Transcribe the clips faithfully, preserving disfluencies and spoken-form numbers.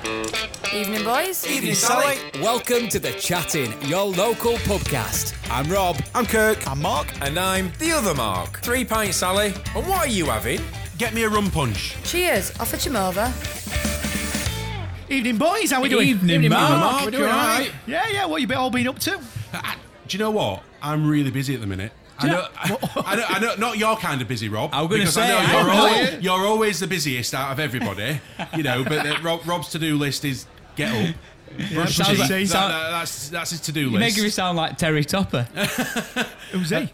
Evening, boys. Evening, Sally. Welcome to The Chatting, your local pubcast. I'm Rob. I'm Kirk. I'm Mark. And I'm the other Mark. Three pints, Sally. And what are you having? Get me a rum punch. Cheers. Off at your mother. Evening, boys. How we doing? Evening, Evening Mark. Mark. We're doing all right. Yeah, yeah. What you been all been up to? Uh, do you know what? I'm really busy at the minute. I know, I know, I know, not your kind of busy, Rob. I was going to say, I know you're, I always, know. you're always the busiest out of everybody, you know. But uh, Rob, Rob's to-do list is get up, brush sounds teeth. like- That- sound- that- that's that's his to-do You're list. making me sound like Terry Topper. Who's he?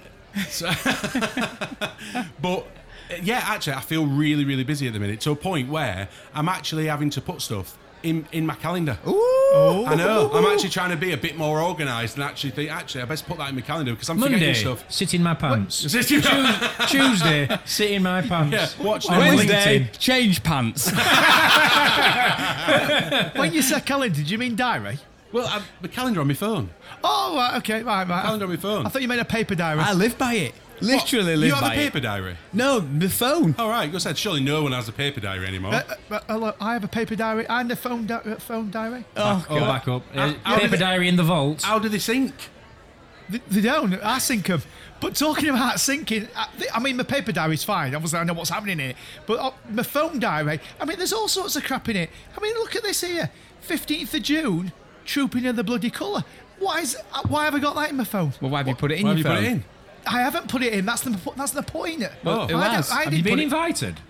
But uh, yeah, actually, I feel really, really busy at the minute to a point where I'm actually having to put stuff in in my calendar. Oh. I know. I'm actually trying to be a bit more organised and actually think, actually, I best put that in my calendar because I'm Monday, forgetting stuff. sit in my pants. yeah, Tuesday, sit in my pants. watch On the Wednesday, LinkedIn. change pants. When you said calendar, did you mean diary? Well, I've, the calendar on my phone. Oh, right, okay, right, right. Calendar on my phone. I thought you meant a paper diary. I live by it. Literally What? live You have by a paper it. diary? No, the phone. All right, go said. Surely no one has a paper diary anymore. Uh, uh, hello, I have a paper diary and a phone di- uh, phone diary. Oh, Oh, God. back up. Uh, How paper did it- diary in the vault. How do they sync? They, they don't. I sync them. But talking about syncing, I, I mean, my paper diary's fine. Obviously, I know what's happening here. But uh, my phone diary, I mean, there's all sorts of crap in it. I mean, look at this here. fifteenth of June, Trooping of the Bloody Colour. Why is? uh, Why have I got that in my phone? Well, why have you put it in Why your have you phone? put it in? I haven't put it in. That's the that's the point. Well, who I, has? I Have didn't you been put it- invited?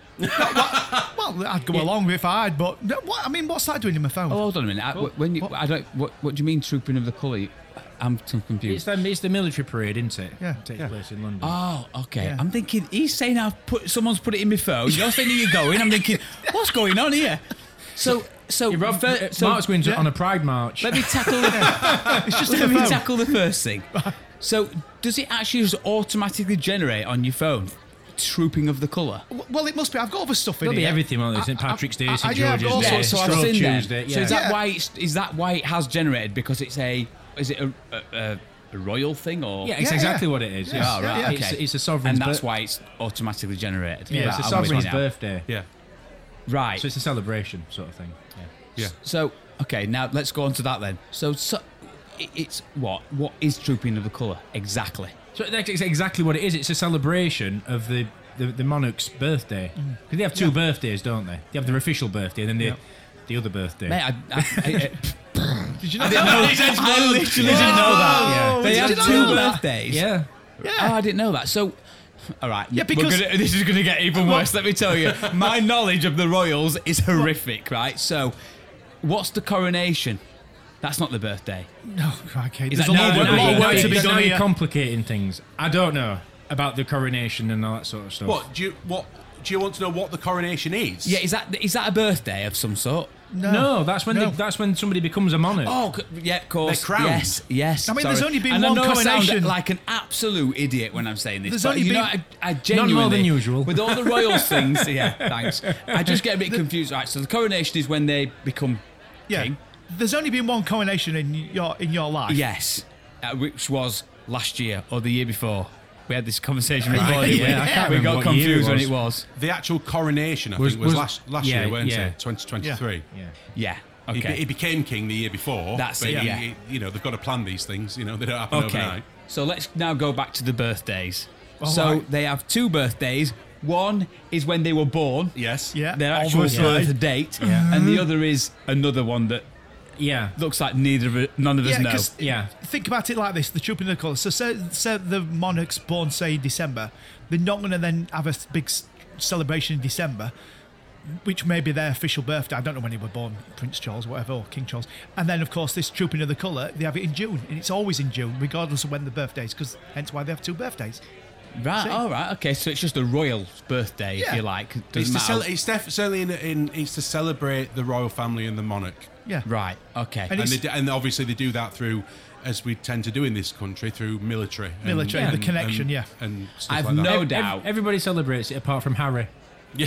Well, I'd go along if I'd, but no, what, I mean, what's that doing in my phone? Oh, hold on a minute. I, when you, I don't. What, what do you mean, trooping of the colour? I'm too It's confused. the, it's the military parade, isn't it? Yeah. Takes Yeah. place in London. Oh, okay. Yeah. I'm thinking he's saying I've put someone's put it in my phone. You're saying you're going. I'm thinking, what's going on here? So, so, Yeah, Rob, fir- uh, so Mark's going to, yeah. on a pride march. let me tackle. It's just in let my me phone. tackle the first thing. So, does it actually just automatically generate on your phone? Trooping of the colour. Well, it must be. I've got other stuff in There'll be here. everything on it. I- Saint Patrick's Day, I- Saint I- yeah, I've got all George's Day, sorts of so I've Stroke seen them. Tuesday. So Yeah. is that Yeah. why? It's, is that why it has generated? Because it's a. Is it a, a, a, a royal thing or? Yeah, it's Yeah, exactly yeah. what it is. Yeah, Yeah, Oh, right. yeah, It's, Okay. it's a sovereign's and that's bir- why it's automatically generated. Yeah, Right, it's a I'm with sovereign's you now. birthday. Yeah. Right. So it's a celebration sort of thing. Yeah. Yeah. So, okay, now let's go on to that then. So, so i- it's what? What is Trooping of the Colour exactly? So that's exactly what it is. It's a celebration of the, the, the monarch's birthday. Because they have two Yeah. birthdays, don't they? They have their official birthday and then the, Yeah. the other birthday. Mate, I, I, I, Did you know I didn't know. I literally didn't know that. Yeah. They Did have you know two that? birthdays. Yeah. Yeah. Oh, I didn't know that. So, all right. Yeah, we're because- gonna, this is going to get even worse. Let me tell you, my knowledge of the royals is horrific. Right. So, what's the coronation? That's not the birthday. No, okay. Is There's that a now- lot, now a lot you- of work now to you- be Now done you're here. complicating things. I don't know about the coronation and all that sort of stuff. What do you what do you want to know? What the coronation is? Yeah. Is that is that a birthday of some sort? No, No, that's when No. They, that's when somebody becomes a monarch. Oh, c- yeah, of course. They're crowned. Yes, yes. I mean, sorry. there's only been and one I know I coronation. sound like an absolute idiot when I'm saying this. There's but only you know, been- I, I genuinely, more than usual. with all the royals things. Yeah, thanks. I just get a bit confused. Right, so the coronation is when they become Yeah. king. There's only been one coronation in your in your life. Yes, uh, which was last year or the year before. We had this conversation Right, before. didn't we? yeah, I can't we remember got what year it confused when was. it was. The actual coronation, I Was- think, was, was- last last yeah, year, weren't yeah. it? twenty twenty-three. Yeah. Yeah. He, Okay. he became king the year before. That's but it, he- yeah. he- you know, they've got to plan these things. You know, they don't happen Okay. overnight. So let's now go back to the birthdays. All so right. they have two birthdays. One is when they were born. Yes. Yeah. Their actual obviously. birth date, and the other is another one that Yeah. looks like neither of it, none of us Yeah, know. 'cause Yeah. think about it like this: the trooping of the colour. So, say, say the monarch's born, say in December, they're not going to then have a big s- celebration in December, which may be their official birthday. I don't know when he were born, Prince Charles, whatever, or King Charles. And then, of course, this trooping of the colour, they have it in June, and it's always in June, regardless of when the birthday is, because hence why they have two birthdays. Right, See? all right, okay. So it's just a royal birthday, if Yeah. you like. It's Doesn't to, matter. cel- it's def- certainly in, in it's to celebrate the royal family and the monarch, Yeah. Right, okay. And and, it's- they, d- and obviously they do that through, as we tend to do in this country, through military. and- Military, the connection, and, yeah. and stuff I've like that. no Ev- doubt. everybody celebrates it apart from Harry. Me-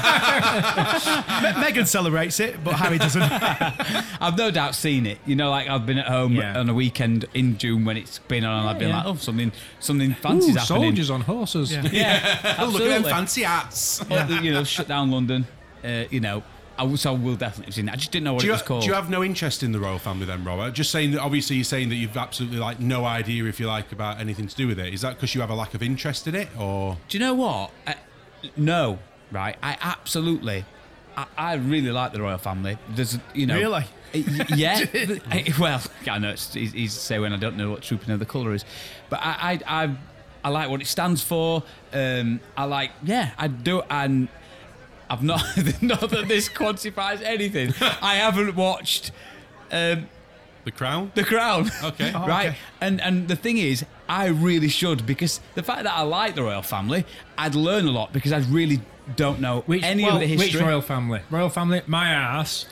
Meghan celebrates it, but Harry doesn't. I've no doubt seen it. You know, like I've been at home Yeah. on a weekend in June when it's been on, and I've been yeah. like, oh, something, something fancy's Ooh, happening. soldiers on horses. Yeah. Yeah, Oh, look at them absolutely. fancy hats. Or the, you know, shut down London. Uh, you know, I will, so I will definitely have seen it. I just didn't know what Do it you, was called. do you have no interest in the royal family then, Robert? Just saying that. Obviously, you're saying that you've absolutely like no idea, if you like, about anything to do with it. Is that because you have a lack of interest in it, or? Do you know what? Uh, no, right? I absolutely, I, I really like the royal family. There's, you know, Really? uh, yeah. I- well, I know it's easy easy to say when I don't know what trooping of the colour is, but I, I, I, I like what it stands for. Um, I like, yeah, I do, and I've not, not that this quantifies anything. I haven't watched. Um, The Crown? The Crown. Okay. Oh, right? okay. And and the thing is, I really should, because the fact that I like the royal family, I'd learn a lot, because I really don't know Which, any well, of the history. which royal family? Royal family, my ass.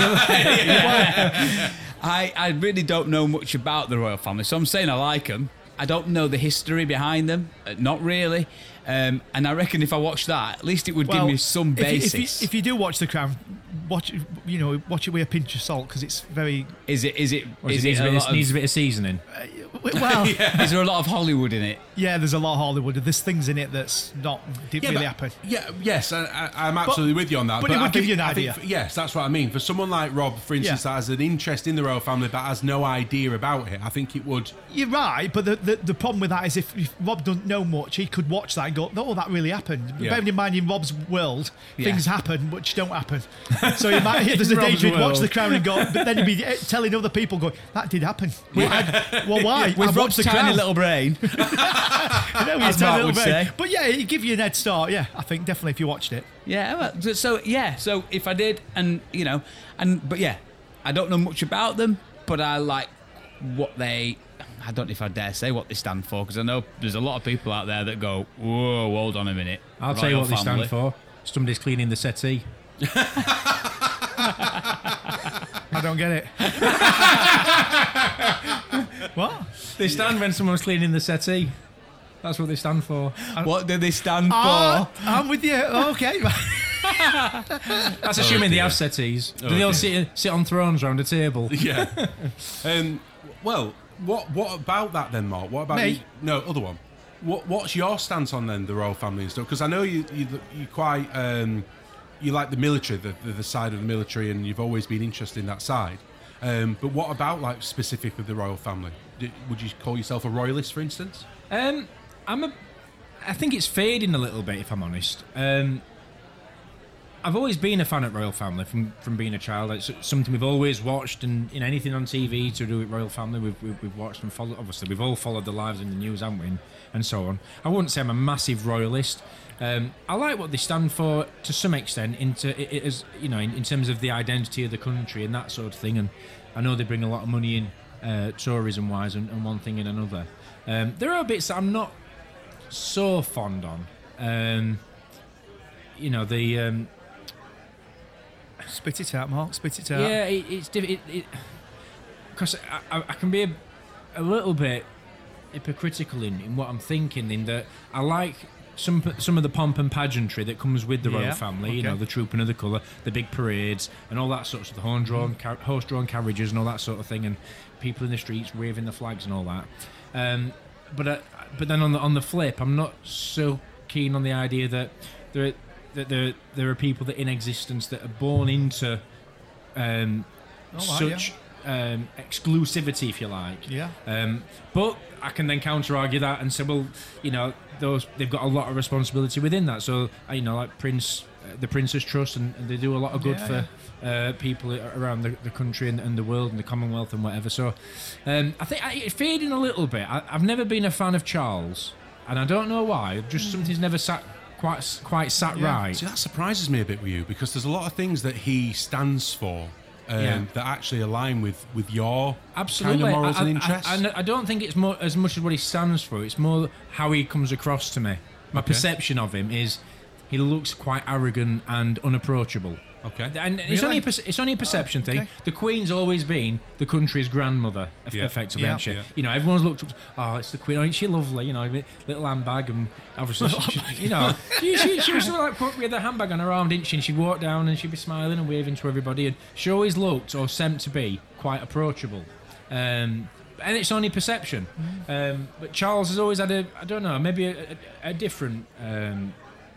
I, I really don't know much about the royal family, so I'm saying I like them. I don't know the history behind them, uh, not really. Um, and I reckon if I watched that, at least it would give me some if you- basics. If you, if you do watch The Crown, watch it, you know, watch it with a pinch of salt, because it's very is it? Is it? Or Is it it? needs, A a bit, lot it needs a of, bit of seasoning. well. yeah. is there a lot of Hollywood in it? There's a lot of Hollywood. There's things in it that's not didn't really but- happen. Yeah, yes, I, I, I'm absolutely with you on that. but it would I give think- you an I think idea. f- yes, that's what I mean. For someone like Rob, for instance, Yeah. that has an interest in the royal family but has no idea about it, I think it would. You're right, but the, the, the problem with that is if, if Rob doesn't know much, he could watch that and go, "Oh, that really happened." Yeah. Bearing in mind, in Rob's world, Yeah. things happen which don't happen. So he might, there's a Rob's danger he'd watch world. The Crown and go, but then he'd be telling other people, going, "That did happen." Well, I- well, why? With I've Rob's watched The tiny Crown. little brain. You know, as his tiny Mark little would brain. say. But yeah, it'd give you an head start. Yeah, I think definitely if you watched it. Yeah, well, so yeah, so if I did, and you know, and but yeah, I don't know much about them, but I like what they. I don't know if I dare say what they stand for, because I know there's a lot of people out there that go, "Whoa, hold on a minute." I'll tell you Royal what they family." stand for. Somebody's cleaning the settee. I don't get it. What? They stand when someone's cleaning the settee. That's what they stand for. What do they stand Ah, for? I'm with you. Okay. That's assuming they have settees. Do they all sit, sit on thrones around a table? Yeah. um, well, what what about that then, Mark? What about Me? you? No, other one. What what's your stance on then the royal family and stuff? Because I know you you you quite um, you like the military, the, the the side of the military, and you've always been interested in that side. Um, but what about like specifically the royal family? D- Would you call yourself a royalist, for instance? Um, I'm a. I think it's fading a little bit, if I'm honest. Um, I've always been a fan of royal family from, from being a child. It's something we've always watched, and in anything on T V to do with royal family, we've, we've, we've watched and followed. Obviously, we've all followed the lives in the news, haven't we, and, and so on. I wouldn't say I'm a massive royalist. Um, I like what they stand for to some extent, into it, it is, you know, in, in terms of the identity of the country and that sort of thing. And I know they bring a lot of money in, uh, tourism-wise, and, and one thing and another. Um, there are bits that I'm not so fond on. Um, you know, the um, Spit it out, Mark. Spit it out. yeah, it, it's difficult because I, I, I can be a, a little bit hypocritical in, in what I'm thinking. In that I like some some of the pomp and pageantry that comes with the Yeah, royal family. You okay. know, the trooping of the colour, the big parades, and all that sort of stuff. The horse-drawn car- horse-drawn carriages and all that sort of thing, and people in the streets waving the flags and all that. Um, but uh, but then on the on the flip, I'm not so keen on the idea that there that there there are people that in existence that are born into um, right, such um, exclusivity, if you like. Yeah. Um, but I can then counter argue that and say, well, you know, those they've got a lot of responsibility within that. So uh, you know, like Prince, uh, the Prince's Trust, and, and they do a lot of good Yeah, for uh, people around the, the country and, and the world and the Commonwealth and whatever. So um, I think I, it's fading a little bit. I, I've never been a fan of Charles, and I don't know why. Just something's never sat quite quite sat Yeah. right. See, that surprises me a bit with you, because there's a lot of things that he stands for um, Yeah. that actually align with, with your Absolutely. kind of morals I, I- and interests. I, I, I don't think it's more as much as what he stands for. It's more how he comes across to me. My Okay. perception of him is he looks quite arrogant and unapproachable. okay. And it's Really? only a, perce- it's only a perception thing. okay. The Queen's always been the country's grandmother, eff- Yeah. effectively, Yeah. hasn't she? Yeah. You know, everyone's looked up. Oh, it's the Queen. Oh, isn't she lovely? You know, with little handbag and obviously, she, she- you know, she, she, she was sort of like put with a handbag on her arm, didn't she? And she'd walk down and she'd be smiling and waving to everybody, and she always looked or seemed to be quite approachable. Um, and it's only perception. Um, but Charles has always had a, I don't know, maybe a, a, a different. Um,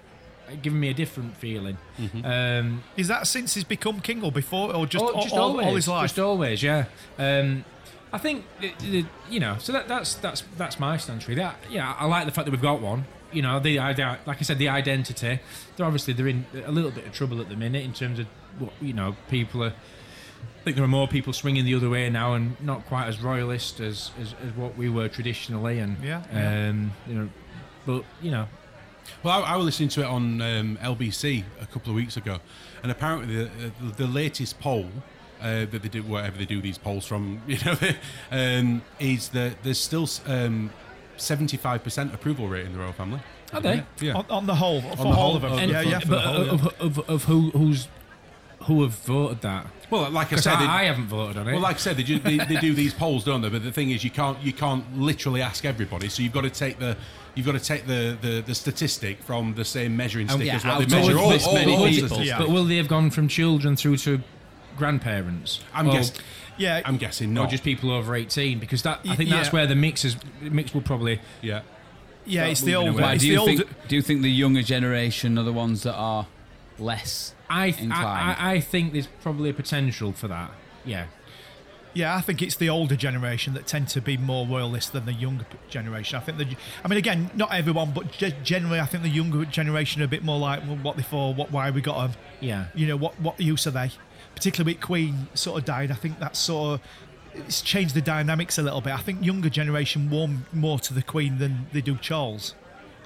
given me a different feeling. Mm-hmm. Um, Is that since he's become king or before, or just, oh, all, just all, always, all his life? just always, yeah. Um, I think the, the, you know, so that, that's that's that's my stance really. That, yeah, I like the fact that we've got one. You know, the idea, like I said, the identity. They're obviously they're in a little bit of trouble at the minute in terms of what, you know, people are. I think there are more people swinging the other way now, and not quite as royalist as as, as what we were traditionally. And Yeah, um, you know, but you know, Well, I, I was listening to it on um, L B C a couple of weeks ago, and apparently the, the, the latest poll uh, that they do, whatever they do these polls from, you know, um, is that there's still um, seventy-five percent approval rate in the royal family. are they? Yeah. On, on the whole, for the all whole of them. of- And, yeah, yeah. For but the whole, yeah. of, of, of who who's who have voted that? Well, like I Because said, they- I, I haven't voted on it. well, like I said, they, ju- they, they do these polls, don't they? But the thing is, you can't you can't literally ask everybody. So you've got to take the you've got to take the, the, the statistic from the same measuring stick yeah, as what out they of measure all, this all, many all the people. statistics. Yeah. But will they have gone from children through to grandparents? I'm Or- guessing. yeah, I'm guessing Or not. just people over eighteen? Because that I Y- think that's yeah. where the mix is. Mix will probably. yeah. yeah, it's the moving old. away. Why, It's do the you old. think? Do you think the younger generation are the ones that are less I th- inclined? I, I I think there's probably a potential for that. Yeah. Yeah, I think it's the older generation that tend to be more royalist than the younger p- generation. I think the, I mean, again, not everyone, but ge- generally, I think the younger generation are a bit more like, well, what they for, what, why we got them. Yeah. You know, what, what use are they? Particularly with Queen sort of died, I think that sort of it's changed the dynamics a little bit. I think younger generation warm more to the Queen than they do Charles.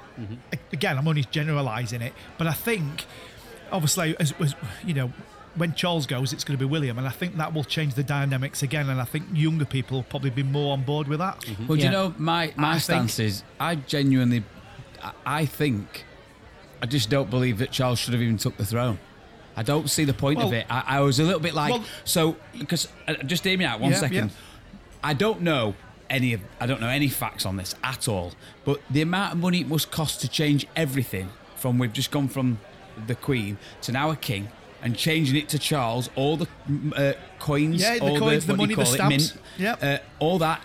A- Again, I'm only generalising it, but I think, obviously, as, as you know, when Charles goes, it's going to be William, and I think that will change the dynamics again. And I think younger people will probably be more on board with that. Well, do Yeah. you know, my, my I stance think- is I genuinely, I- I think, I just don't believe that Charles should have even took the throne. I don't see the point of Well- it. I, I was a little bit like, Well- so, because, uh, just hear me out one Yeah, second. yeah. I don't know any of, I don't know any facts on this at all, but the amount of money it must cost to change everything from, we've just gone from the Queen to now a king, and changing it to Charles, all the mm, uh, coins, Yeah, the all coins, the what do you money, the call it, stamps. mint, Yep. uh, all that.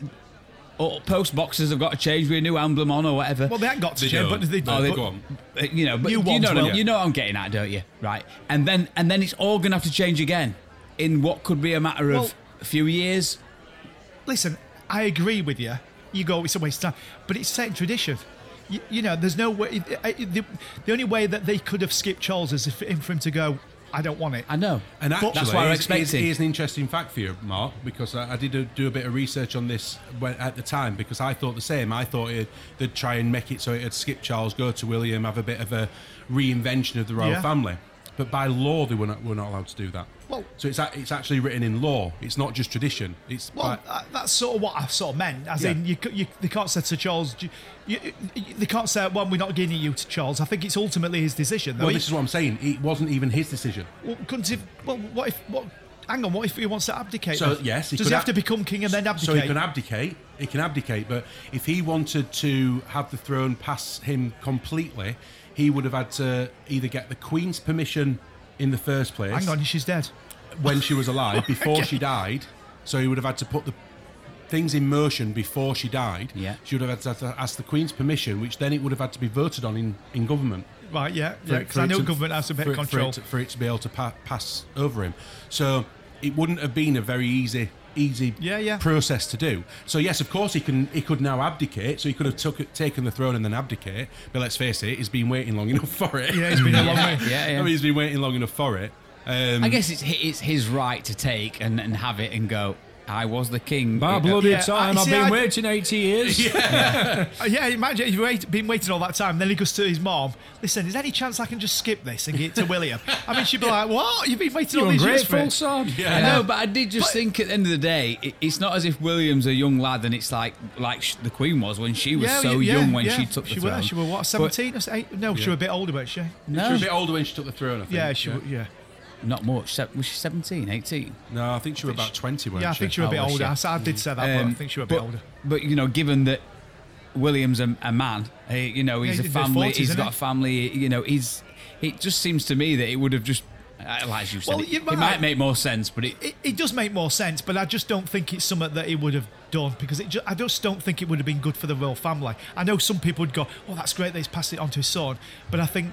All post boxes have got to change with a new emblem on or whatever. Well, they haven't got to They change, don't. but they, Oh, they but- go on. Uh, you know, but New you ones know, what I- will. you know what I'm getting at, don't you? Right, and then and then it's all going to have to change again in what could be a matter of Well- a few years. Listen, I agree with you. You go, it's a waste of time, but it's set in tradition. You, you know, there's no way. uh, The, the only way that they could have skipped Charles is if, for him to go, I don't want it. I know, And actually, that's what I'm here's- expecting. Here's, here's an interesting fact for you, Mark, because I, I did a, do a bit of research on this when, at the time, because I thought the same. I thought it, they'd try and make it so it'd skip Charles, go to William, have a bit of a reinvention of the royal Yeah. family. But by law, they were not, were not allowed to do that. Well- so it's a- it's actually written in law. It's not just tradition. It's Well, by, uh, that's sort of what I sort of meant. As Yeah. in, you, c- you, they can't say to Charles, you, you, you- they can't say, well, we're not giving you to Charles. I think it's ultimately his decision. Though. well, He- this is what I'm saying. It wasn't even his decision. well, couldn't he, well, what if, what, hang on, what if he wants to abdicate? So, then? yes, he Does could he have ab- to become king and then abdicate? So he can abdicate. He can abdicate, but if he wanted to have the throne pass him completely, he would have had to either get the Queen's permission in the first place Hang on, she's dead. when she was alive, before she died. So he would have had to put the things in motion before she died. Yeah. She would have had to ask the Queen's permission, which then it would have had to be voted on in, in government. Right, yeah, For yeah. it- Because for I it know to- government has a bit for of it- control. For it, to, for it to be able to pa- pass over him. So it wouldn't have been a very easy easy Yeah, yeah. process to do. So yes, of course he can he could now abdicate. So he could have took, taken the throne and then abdicate. But let's face it, he's been waiting long enough for it. Yeah, it's been a long way. yeah, yeah. I mean, he's been waiting long enough for it. Um, I guess it's hi- it's his right to take and, and have it and go. I was the king. By Uh, bloody Yeah, time, I- I've see, been I- waiting eighty years. Uh, yeah, imagine if you've wait, been waiting all that time. Then he goes to his mom. Listen, is there any chance I can just skip this and get it to William? I mean, she'd be like, "What? You've been waiting You all these years for ungrateful it?" sod. I know, but I did just think at the end of the day, it, it's not as if William's a young lad and it's like like sh- the Queen was when she was Yeah, so yeah, young when yeah. she took the she throne. Was, she was what, But- seventeen or eight? No, she was a bit older, but she. she no, was a bit older when she took the throne, I think. Yeah, she. was Yeah, not much. Se- Was she seventeen, eighteen? No, I think she was about twenty, weren't yeah. I she? think she was a bit Oh, was older. she? I s- I did say that, but I Um, think she was a bit but, older. But you know, given that William's a, a man, uh, you know, he's Yeah, a he's in his family. forties, He's isn't got he? a family. You know, he's. It just seems to me that it would have just, uh, like you said, Well, it, you're it right. might make more sense, but it. It, it does make more sense, but I just don't think it's something that he would have done because it ju- I just don't think it would have been good for the royal family. I know some people would go, "Oh, that's great that he's passed it on to his son," but I think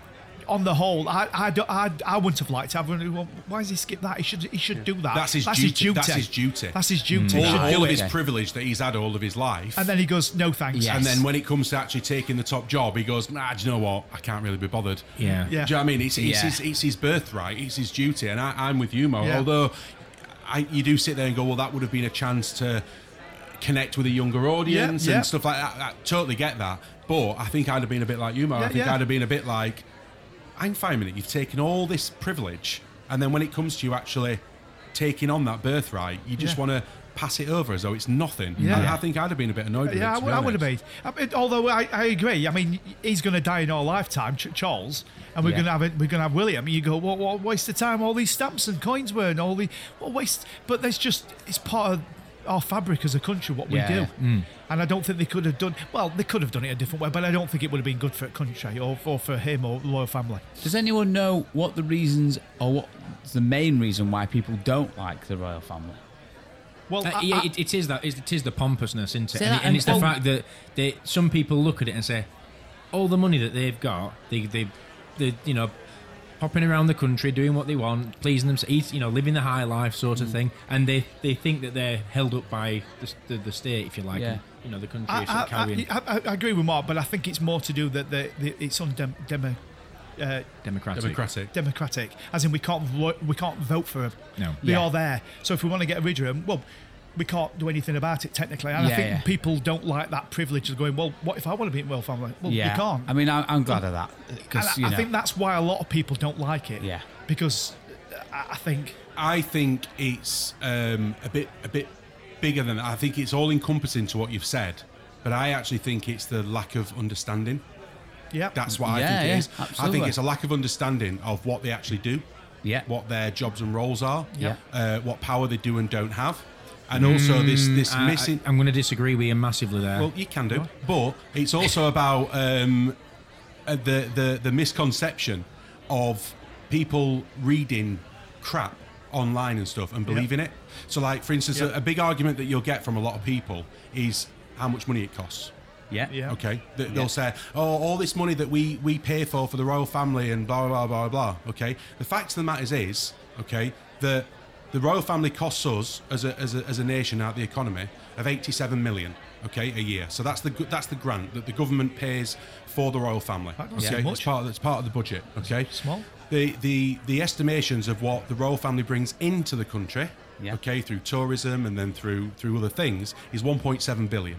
on the whole, I, I, don't- I, I wouldn't have liked it. I wouldn't, well, why does he skip that? He should, he should do that. That's his That's duty. his duty. That's his duty. That's his duty. all He should all do of it. his privilege that he's had all of his life. And then he goes, no thanks. Yes. And then when it comes to actually taking the top job, he goes, nah, do you know what? I can't really be bothered. Yeah. Yeah. Do you know what I mean? It's, it's, Yeah. his, it's his birthright, it's his duty, and I, I'm with you, Mo. Yeah. Although I, you do sit there and go, well, that would have been a chance to connect with a younger audience Yeah, yeah. and stuff like that. I totally get that. But I think I'd have been a bit like you, Mo. Yeah, I think yeah. I'd have been a bit like, hang fire a minute, you've taken all this privilege, and then when it comes to you actually taking on that birthright, you just Yeah. want to pass it over as though it's nothing. Yeah. I, I think I'd have been a bit annoyed with Yeah, it. I to would, be I would have honest. been. I mean, although I, I agree. I mean, he's going to die in our lifetime, Ch- Charles, and we're Yeah. going to have it. We're going to have William. You go, what, what waste of time? All these stamps and coins were, and all the what waste. But there's just it's part of our fabric as a country what we Yeah, do, yeah. and I don't think they could have done. Well, they could have done it a different way, but I don't think it would have been good for the country or, or for him or the royal family. Does anyone know what the reasons or what's the main reason why people don't like the royal family? Well, Uh, I- yeah, I- it, it is that it is the pompousness, isn't it? Say And, that it- and it's the and- fact that they some people look at it and say, all the money that they've got, they they they you know, popping around the country doing what they want, pleasing themselves, you know, living the high life sort of thing, and they, they think that they're held up by the, the, the state, if you like, Yeah. and, you know, the country I, is sort of I, carrying I, I, I agree with Mark, but I think it's more to do that the, the, it's undem, demo, uh, democratic. Democratic. democratic, as in we can't vo- we can't vote for them. No. They Yeah. are there. So if we want to get rid of them, well, we can't do anything about it technically. And Yeah, I think yeah. people don't like that privilege of going, well, what if I want to be in royal family? Well, yeah, you can't. I mean, I, I'm glad of that and because I, you I know, think that's why a lot of people don't like it. Yeah. Because I, I think I think it's um, a bit a bit bigger than that. I think it's all encompassing to what you've said, but I actually think it's the lack of understanding. yeah, That's what I Yeah, think yeah, it is. I absolutely. think it's a lack of understanding of what they actually do, yeah, what their jobs and roles are, Yeah. uh, what power they do and don't have, and also this this I, missing. I, am going to disagree with you massively there. Well, you can do, but it's also about um, uh, the the the misconception of people reading crap online and stuff and believing it. So, like for instance, Yep. a, a big argument that you'll get from a lot of people is how much money it costs. yeah, yeah. Okay, Th- they'll say, "Oh, all this money that we we pay for for the royal family and blah blah blah blah blah." Okay, the fact of the matter is, okay, that the royal family costs us as a as a, as a nation out the economy of eighty-seven million. Okay, a year. So that's the gu- that's the grant that the government pays for the royal family. That doesn't Okay, seem it's much. part of, it's part of the budget. Okay, Small. The the the estimations of what the royal family brings into the country, Yeah. okay, through tourism and then through through other things, is one point seven billion.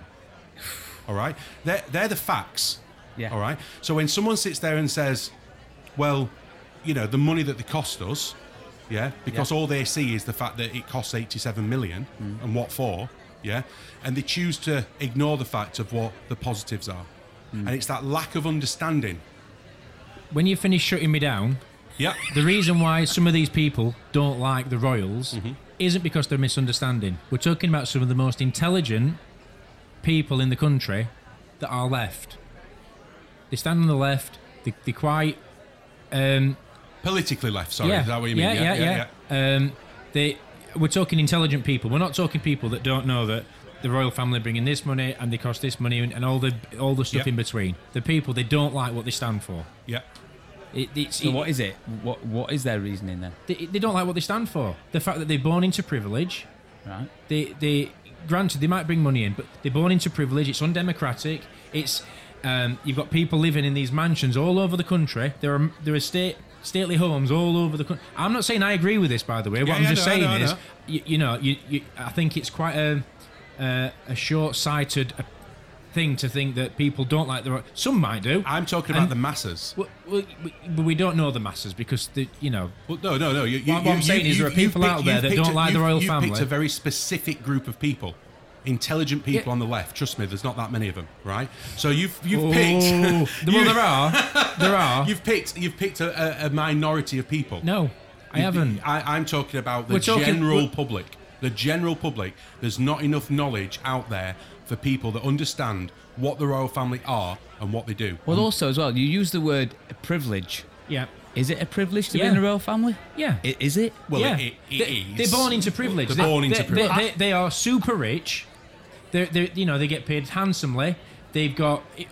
All right, they're they're the facts. Yeah. All right. So when someone sits there and says, "Well, you know, the money that they cost us," yeah, because Yeah. all they see is the fact that it costs eighty-seven million, Mm. and what for, yeah, and they choose to ignore the fact of what the positives are, Mm. and it's that lack of understanding. when you finish shutting me down, Yeah. the reason why some of these people don't like the royals Mm-hmm. isn't because they're misunderstanding. We're talking about some of the most intelligent people in the country that are left. They stand on the left. They, they're quite. Um, Politically left, sorry, yeah, is that what you mean? Yeah, yeah, yeah. Um, they. We're talking intelligent people. We're not talking people that don't know that the royal family bring in this money and they cost this money and, and all the all the stuff Yeah. in between. The people they don't like what they stand for. Yeah. It, it's, So it- what is it? What what is their reasoning then? They, they don't like what they stand for. The fact that they're born into privilege. Right. They, they, granted, they might bring money in, but they're born into privilege. It's undemocratic. It's, um, you've got people living in these mansions all over the country. There are there are state stately homes all over the country. I'm not saying I agree with this, by the way. What Yeah, I'm yeah, just no, I saying know, I is, know. you, you know, you, you, I think it's quite a uh, a short-sighted uh, thing to think that people don't like the. ro- Some might do. I'm talking about And- the masses. Well, well, we- but we don't know the masses because the, you know. Well, no, no, no. You, you, What- what I'm you- saying is you- there are you've people out picked- there you've that picked don't a- like the you've- royal you've family. picked a very specific group of people. Intelligent people Yeah. on the left. Trust me, there's not that many of them, right? So you've you've Oh, picked. well, you- there are. There are. You've picked. You've picked a, a, a minority of people. No, I haven't. I, I'm talking about the We're talking- general we're- public. The general public. There's not enough knowledge out there for people that understand what the royal family are and what they do. Well, also as well, you use the word privilege. Yeah. Is it a privilege to Yeah. be in the royal family? Yeah. I- Is it? Well, yeah. it, it, they, it they're is. born into privilege. They're They- born into they, privilege. They, they, they are super rich. They're, they're, you know, they get paid handsomely. They've got.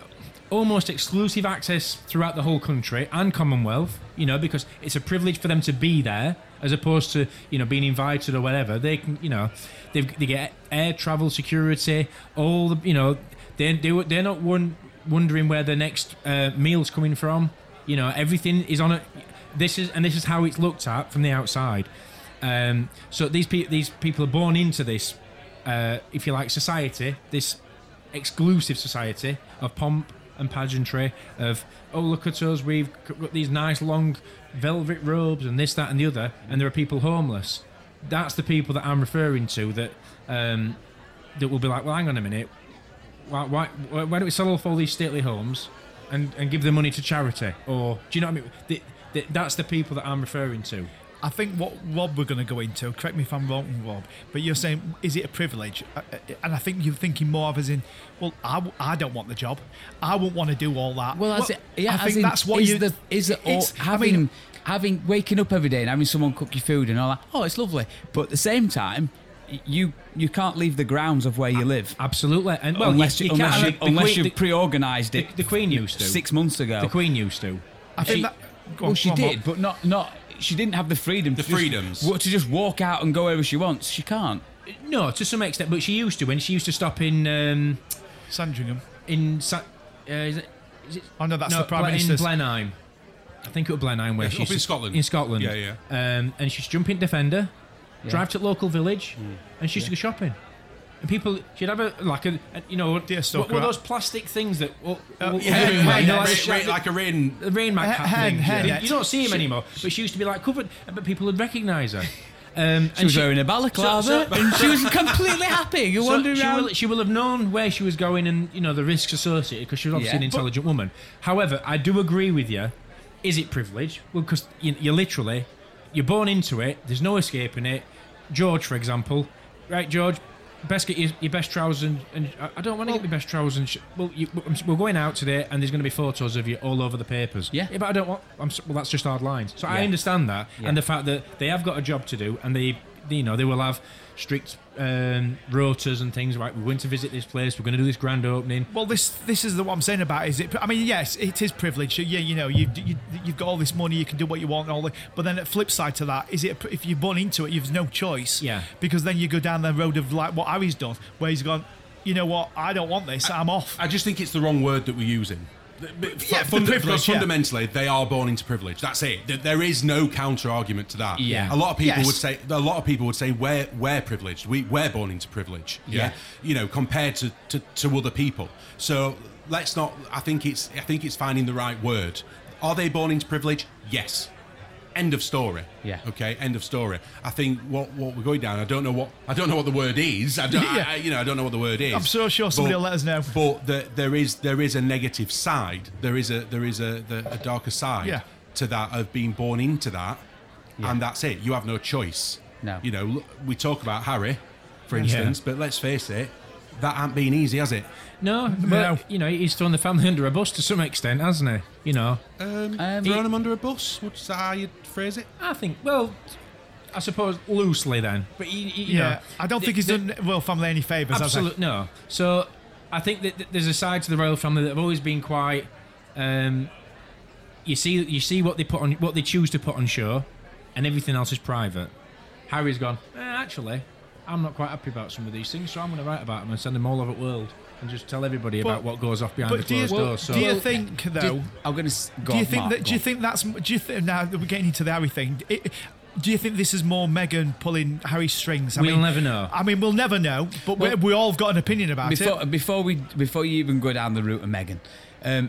almost exclusive access throughout the whole country and Commonwealth, you know, because it's a privilege for them to be there as opposed to, you know, being invited or whatever. They can, you know, they they get air travel security, all the, you know, they, they, they're not one, wondering where the next uh, meal's coming from. You know, everything is on it. This is, and this is how it's looked at from the outside. Um, so these, pe- these people are born into this, uh, if you like, society, this exclusive society of pomp and pageantry, of, oh, look at us, we've got these nice long velvet robes and this, that and the other, and there are people homeless. That's the people that I'm referring to, that um, that will be like, well, hang on a minute, why, why, why don't we sell off all these stately homes and, and give the money to charity? Or, do you know what I mean? The, the, that's the people that I'm referring to. I think what Rob we're going to go into, correct me if I'm wrong, Rob, but you're saying, is it a privilege? Uh, And I think you're thinking more of as in, well, I, w- I don't want the job. I wouldn't want to do all that. Well, that's it. Yeah, I as think in, that's what is you... the is it all, it's- I having mean, having waking up every day and having someone cook your food and all that. Oh, it's lovely. But at the same time, y- you you can't leave the grounds of where you live. Absolutely. And well, unless you, you, you unless, can't- you, the unless Queen- you the- pre-organised it. the, the Queen used to. six months ago. The Queen used to. I think She- that... go Well, on, she go on, did, Rob. but not not. She didn't have the freedom. The to just- freedoms. wa- to just walk out and go wherever she wants. She can't. No, to some extent, but she used to when she used to stop in um, Sandringham. in Sa- uh, is it, is it Oh, no, that's no, the Prime Ble- in Minister's. Blenheim. I think it was Blenheim where Yeah, she up used in to- Scotland. In Scotland, Yeah, yeah. Um, and she's jumping defender, drive to the local village, and she used to go shopping. And people, she'd have a like a, a you know, Deer what stalker were hat. those plastic things that well, Uh, well, yeah, you know, yeah, you know, yeah, like, Ra- the- ra- like a rain. the rain mat Ha- cap hair- thing. hair You- net. You don't see him anymore, but she used to be like covered, but people would recognise her. Um, She was wearing a balaclava so- so- and she was completely happy. You're So wandering she, around. will, she will have known where she was going and, you know, the risks associated because she was obviously Yeah. an intelligent woman. However, I do agree with you. Is it privilege? Well, because you, you're literally, you're born into it. There's no escaping it. George, for example. Right, George, best get your, your best trousers and, and I- I don't want to get my best trousers and sh- well, you, we're going out today and there's going to be photos of you all over the papers. Yeah. But I don't want, I'm, s- well, that's just hard lines. So I Yeah. understand that. Yeah. And the fact that they have got a job to do and they, you know, they will have strict um, rotas and things. Right, we're going to visit this place. We're going to do this grand opening. Well, this this is the what I'm saying about is it. I mean, yes, it is privilege. Yeah, you know, you, you you've got all this money, you can do what you want, and all the. But then, at flip side to that, is it if you're born into it, you've no choice. Yeah. Because then you go down the road of like what Harry's done, where he's gone. You know what? I don't want this. I'm off. I just think it's the wrong word that we're using. Yeah, Funda- the privilege, because yeah. fundamentally, they are born into privilege. That's it. There- There is no counter argument to that. Yeah. A lot of people Yes. would say. A lot of people would say we're we're privileged. We we're born into privilege. Yeah. Yeah. You know, compared to, to to other people. So let's not. I think it's. I think it's finding the right word. Are they born into privilege? Yes. End of story. Yeah. Okay. End of story. I think what what we're going down. I don't know what I don't know what the word is. I don't. Yeah. I, you know. I don't know what the word is. I'm so sure somebody will let us know. But the, there is there is a negative side. There is a there is a the, a darker side Yeah. to that of being born into that, Yeah. and that's it. You have no choice. No. You know, look, we talk about Harry, for instance, but let's face it, that ain't been easy, has it? No, but No. you know, he's thrown the family under a bus to some extent, hasn't he? You know, Um, Um, thrown he- him under a bus. What's that how you phrase it? I think. Well, I suppose loosely then, but you, you Yeah. know, I don't the- think he's the- done royal family any favours. has he? Absolutely no. So I think that th- there's a side to the royal family that have always been quite. Um, you see, you see what they put on, what they choose to put on show, and everything else is private. Harry's gone. Eh, actually, I'm not quite happy about some of these things, so I'm going to write about them and send them all over the world and just tell everybody But- about what goes off behind the But do you, closed doors. So do you think though? Do- I'm going to go Do you on, think Mark, that? go Do you on. think that's? Do you think now that we're getting into the Harry thing? It, do you think this is more Meghan pulling Harry's strings? I We'll mean, never know. I mean, we'll never know. But Well, we we all have got an opinion about before, it. before we before you even go down the route of Meghan, um,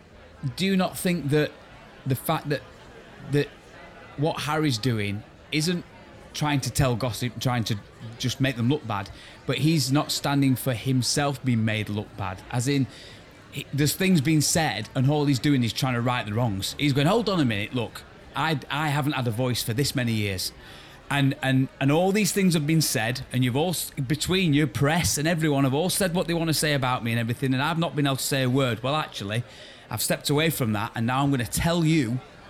do you not think that the fact that that what Harry's doing isn't trying to tell gossip, trying to just make them look bad, but he's not standing for himself being made look bad, as in he, there's things being said and all he's doing is trying to right the wrongs. He's going, hold on a minute, look, I, I haven't had a voice for this many years. And, and and all these things have been said, and you've all, s- between your press and everyone, have all said what they want to say about me and everything, and I've not been able to say a word. Well, actually, I've stepped away from that, and now I'm going to tell you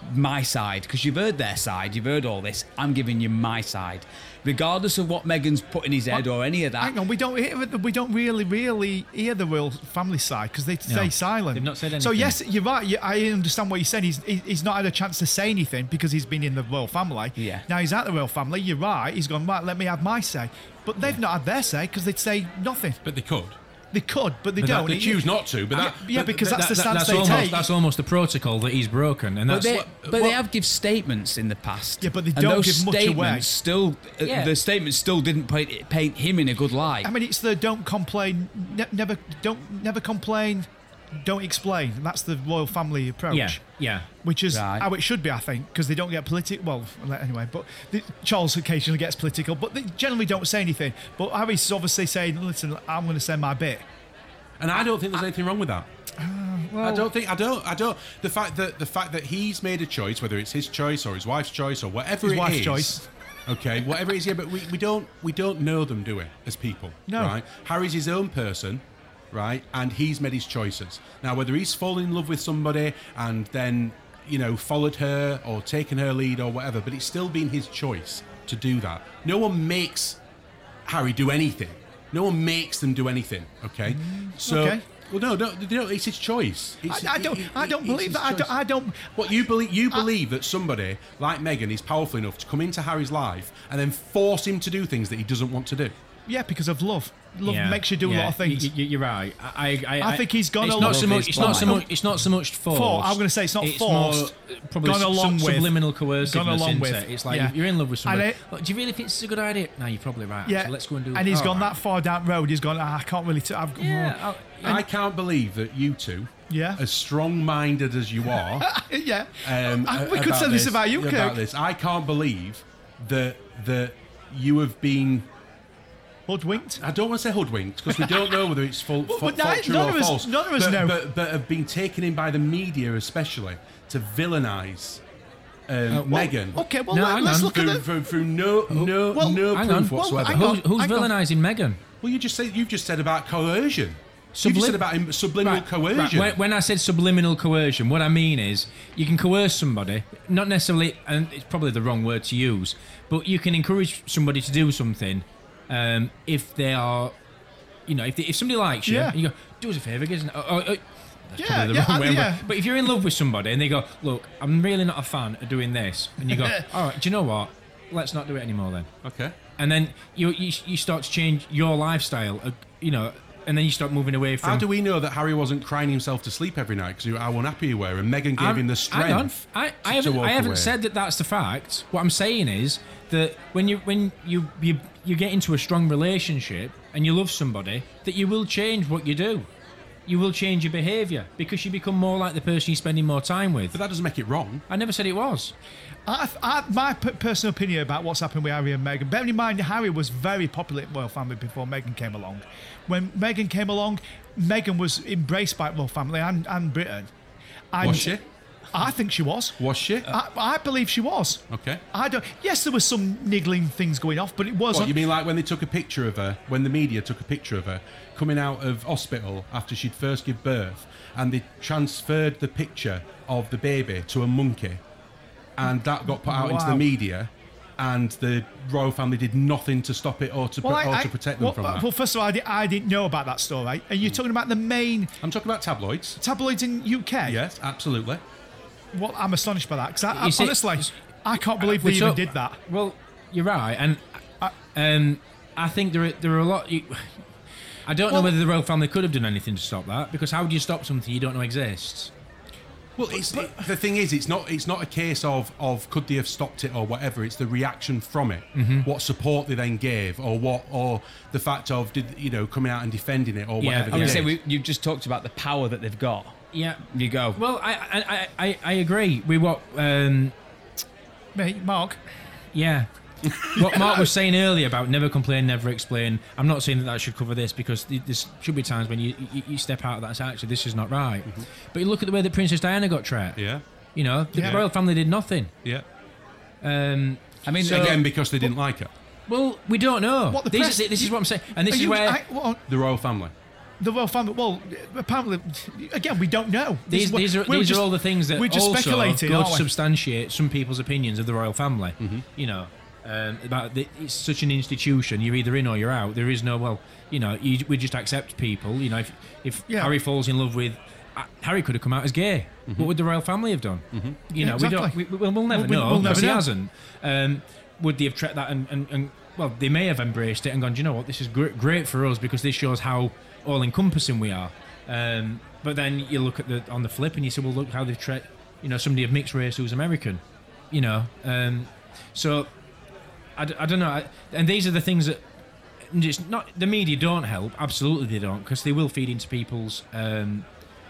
my side, because you've heard their side, you've heard all this. I'm giving you my side, regardless of what Meghan's put in his head or any of that. Hang on, we don't hear, we don't really, really hear the royal family side because they stay silent. they've not said So anything. yes, you're right. You, I understand what you're saying. He's he- he's not had a chance to say anything because he's been in the royal family. Yeah. Now he's at the royal family. You're right. He's gone right. Let me have my say. But they've not had their say because they'd say nothing. But they could. They could, but they But that- don't. They It- choose not to. But that, yeah, but because th- that's the That- stance that's they almost take. that's almost the protocol that he's broken, and But that's they, what, but what- they have give statements in the past. Yeah, but they and don't those give much statements away. Still, uh, Yeah. the statements still didn't paint, paint him in a good light. I mean, it's the don't complain, ne- never don't never complain, don't explain. That's the royal family approach. yeah, yeah. Which is Right. how it should be, I think, because they don't get political. Well, anyway, but the, Charles occasionally gets political, but they generally don't say anything. But Harry's obviously saying, "Listen, I'm going to say my bit." And I don't think there's anything wrong with that. Well, I don't think I don't I don't the fact that the fact that he's made a choice, whether it's his choice or his wife's choice or whatever His it wife's is, choice. Okay, whatever it is, yeah, but we, we don't we don't know them, do we, as people? No. Right? Harry's his own person, right? And he's made his choices. Now, whether he's fallen in love with somebody and then, you know, followed her or taken her lead or whatever, but it's still been his choice to do that. No one makes Harry do anything. No one makes them do anything. Okay, so. okay. Well, no, no, no, it's his choice. It's, I, I don't. it- I don't it's believe his that. I choice. don't. I don't. What you believe? You believe that somebody like Meghan is powerful enough to come into Harry's life and then force him to do things that he doesn't want to do. Yeah, because of love. Love Yeah, makes you do a yeah, lot of things. y- y- you're right. I, I, I think he's gone it's along not so with much. his It's not so plan. much. It's not so much forced. Forced, I'm gonna say it's not it's forced. More, probably Gone sub- along with. subliminal coerciveness. Gone along isn't with. it? It's like Yeah. you're in love with somebody. And it- Look, do you really think it's a good idea? No, you're probably right. Yeah, So let's go and do it. And he's All gone right. that far down road. He's gone. "Ah, I can't really. T- I've, Yeah. I- I can't believe that you two, Yeah. as strong-minded as you are, yeah. um, Uh, a- we could say this about you, about Kirk. this, I can't believe that that you have been. Hoodwinked. I don't want to say hoodwinked because we don't know whether it's full, Well, fu- but full, none- true none or of us- false. none of us but, know. But, but have been taken in by the media, especially, to villainise um, well, Meghan. Okay. Well, No, let, hang let's on. look at Through, the. through, through no no well, no hang proof on. Well, whatsoever. hang on. Who's, who's hang on. villainising Meghan? Well, you just said you've just said about coercion. you Sublim- just said about im- subliminal Right, coercion. right. When, when I said subliminal coercion, what I mean is you can coerce somebody, not necessarily, and it's probably the wrong word to use, but you can encourage somebody to do something um, if they are, you know, if, they, if somebody likes you, Yeah. and you go, do us a favour, isn't it? Or, or, or, that's Yeah, probably the yeah, wrong uh, way. yeah. But if you're in love with somebody and they go, look, I'm really not a fan of doing this, and you go, all right, do you know what? Let's not do it anymore then. okay. And then you you, you start to change your lifestyle, uh, you know, and then you start moving away from. How do we know that Harry wasn't crying himself to sleep every night because how unhappy you were, and Meghan gave I'm- him the hang on. strength? I, to- I to haven't, walk I haven't away? said that that's the fact. What I'm saying is that when you when you, you you get into a strong relationship and you love somebody, that you will change what you do. You will change your behaviour because you become more like the person you're spending more time with. But that doesn't make it wrong. I never said it was. I, I, my p- personal opinion about what's happened with Harry and Meghan. Bearing in mind, Harry was very popular in the royal family before Meghan came along. When Meghan came along, Meghan was embraced by the royal family and, and Britain. And Was she? I think she was. Was she? I, I believe she was. Okay. I don't. Yes, there was some niggling things going off, but it wasn't. What, you mean like when they took a picture of her, when the media took a picture of her coming out of hospital after she'd first give birth, and they transferred the picture of the baby to a monkey, and that got put out into the Wow. media, and the royal family did nothing to stop it or to, Well, pro- I- or I- to protect them well, from well, that. Well, first of all, I, di- I didn't know about that story. And you're talking about the main I'm talking about tabloids. tabloids in U K. Yes, absolutely. Well, I'm astonished by that because I, I, You see- honestly, I can't believe We're they even talk- did that. Well, you're right, and I, um, I think there are, there are a lot. You, I don't Well- know whether the royal family could have done anything to stop that, because how do you stop something you don't know exists? Well, it's, it, the thing is, it's not it's not a case of, of could they have stopped it or whatever. It's the reaction from it, Mm-hmm. what support they then gave, or what, or the fact of did you know coming out and defending it or Yeah, whatever. I they I was did. going to say, we, you've just talked about the power that they've got. Yeah. You go. Well, I I, I, I- I agree with what. Um, Me, Mark. yeah. What Mark was saying earlier about never complain, never explain. I'm not saying that that should cover this, because th- there should be times when you, you you step out of that and say, actually, this is not right. But you look at the way that Princess Diana got treated. yeah, You know, the Yeah. royal family did nothing. yeah. Um, I mean, So- Again, because they didn't like her, well, we don't know. What the this, press- is, this is what I'm saying, and this Are is you- where I, well, the royal family. The royal family. Well, apparently, again, we don't know. These, This- these are we're these just- are all the things that we're just also speculating, go aren't to we? substantiate some people's opinions of the royal family. Mm-hmm. You know, um, about the, it's such an institution. You're either in or you're out. There is no well. You know, you, we just accept people. You know, if if Yeah. Harry falls in love with. Uh, Harry could have come out as gay. What would the royal family have done? You Yeah, know, we don't. exactly. We, we'll, we'll never We'll- know. we'll never because he know. hasn't. Um, would they have treated that and, and, and well, they may have embraced it and gone. Do you know what? This is gr- great for us because this shows how all-encompassing we are. Um, but then you look at the on the flip and you say, well, look how they've treated, you know, somebody of mixed race who's American. You know, um, so I, d- I don't know. I, and these are the things that. Just not the media don't help. Absolutely, they don't because they will feed into people's um,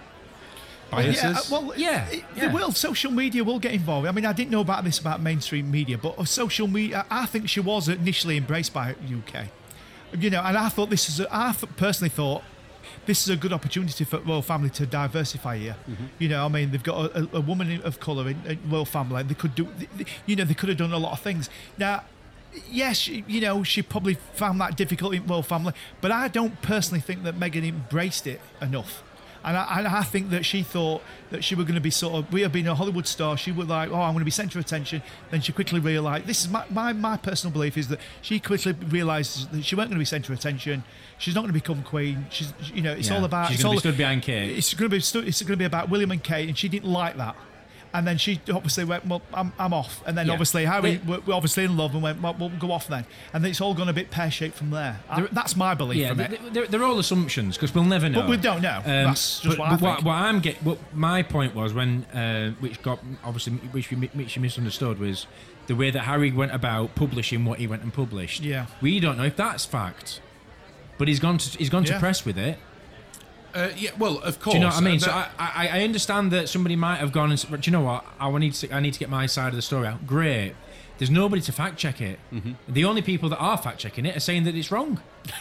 biases. Yeah, uh, well, Yeah, it, yeah. They will. Social media will get involved. I mean, I didn't know about this about mainstream media, but of social media, I think she was initially embraced by U K. You know, and I thought this is. A, I th- personally thought this is a good opportunity for royal family to diversify here. Mm-hmm. You know, I mean, they've got a, a woman of colour in, in royal family. They could do. They, you know, they could have done a lot of things. Now. Yes, you know, she probably found that difficult in royal family, but I don't personally think that Meghan embraced it enough. And I, and I think that she thought that she was going to be sort of, we have been a Hollywood star. She was like, oh, I'm going to be centre of attention. Then she quickly realised, this is my, my, my personal belief is that she quickly realised that she weren't going to be centre of attention. She's not going to become queen. She's, you know, it's Yeah. all about. She's it's gonna all, be stood behind Kate. It's going to be, stu- it's going to be about William and Kate, and she didn't like that. And then she obviously went, well, I'm, I'm off. And then Yeah. obviously Harry, They- we're, we're obviously in love and went, well, we'll go off then. And then it's all gone a bit pear-shaped from there. I- There- that's my belief Yeah, from they- it. they're, they're all assumptions because we'll never know. But we don't know. That's just but, what I but what, think. what I'm get. What my point was when, uh, which got obviously, which you, which you misunderstood was the way that Harry went about publishing what he went and published. Yeah. we don't know if that's fact, but he's gone to he's gone Yeah. to press with it. Uh, yeah, well, of course. Do you know what I mean? uh, So I, that- I, I understand that somebody might have gone and said, do you know what? I need to I need to get my side of the story out. Great. There's nobody to fact check it. Mm-hmm. The only people that are fact checking it are saying that it's wrong.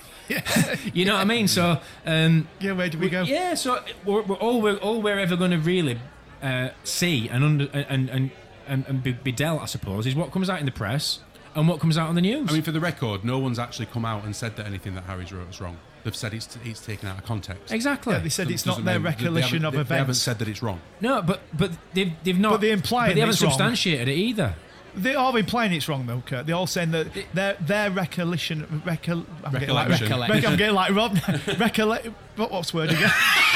You know what I mean? So um, Yeah, where do we go? yeah, so we're, we're all we're all we're ever going to really uh, see and under and and and, and be, be dealt, I suppose, is what comes out in the press and what comes out on the news. I mean, for the record, no one's actually come out and said that anything that Harry's wrote is wrong. They've said it's it's taken out of context. exactly. Yeah, they said it's not Doesn't their mean- they- they recollection haven't- of they, events. They haven't said that it's wrong. no, but but they've they've not. But they imply But they haven't it's wrong. substantiated it either. They are implying it's wrong, though, Kurt. They're all saying that their their recollection, recol, I'm getting like, Recollection. rec- I'm getting like Rob. Recollect. What, what's the word again?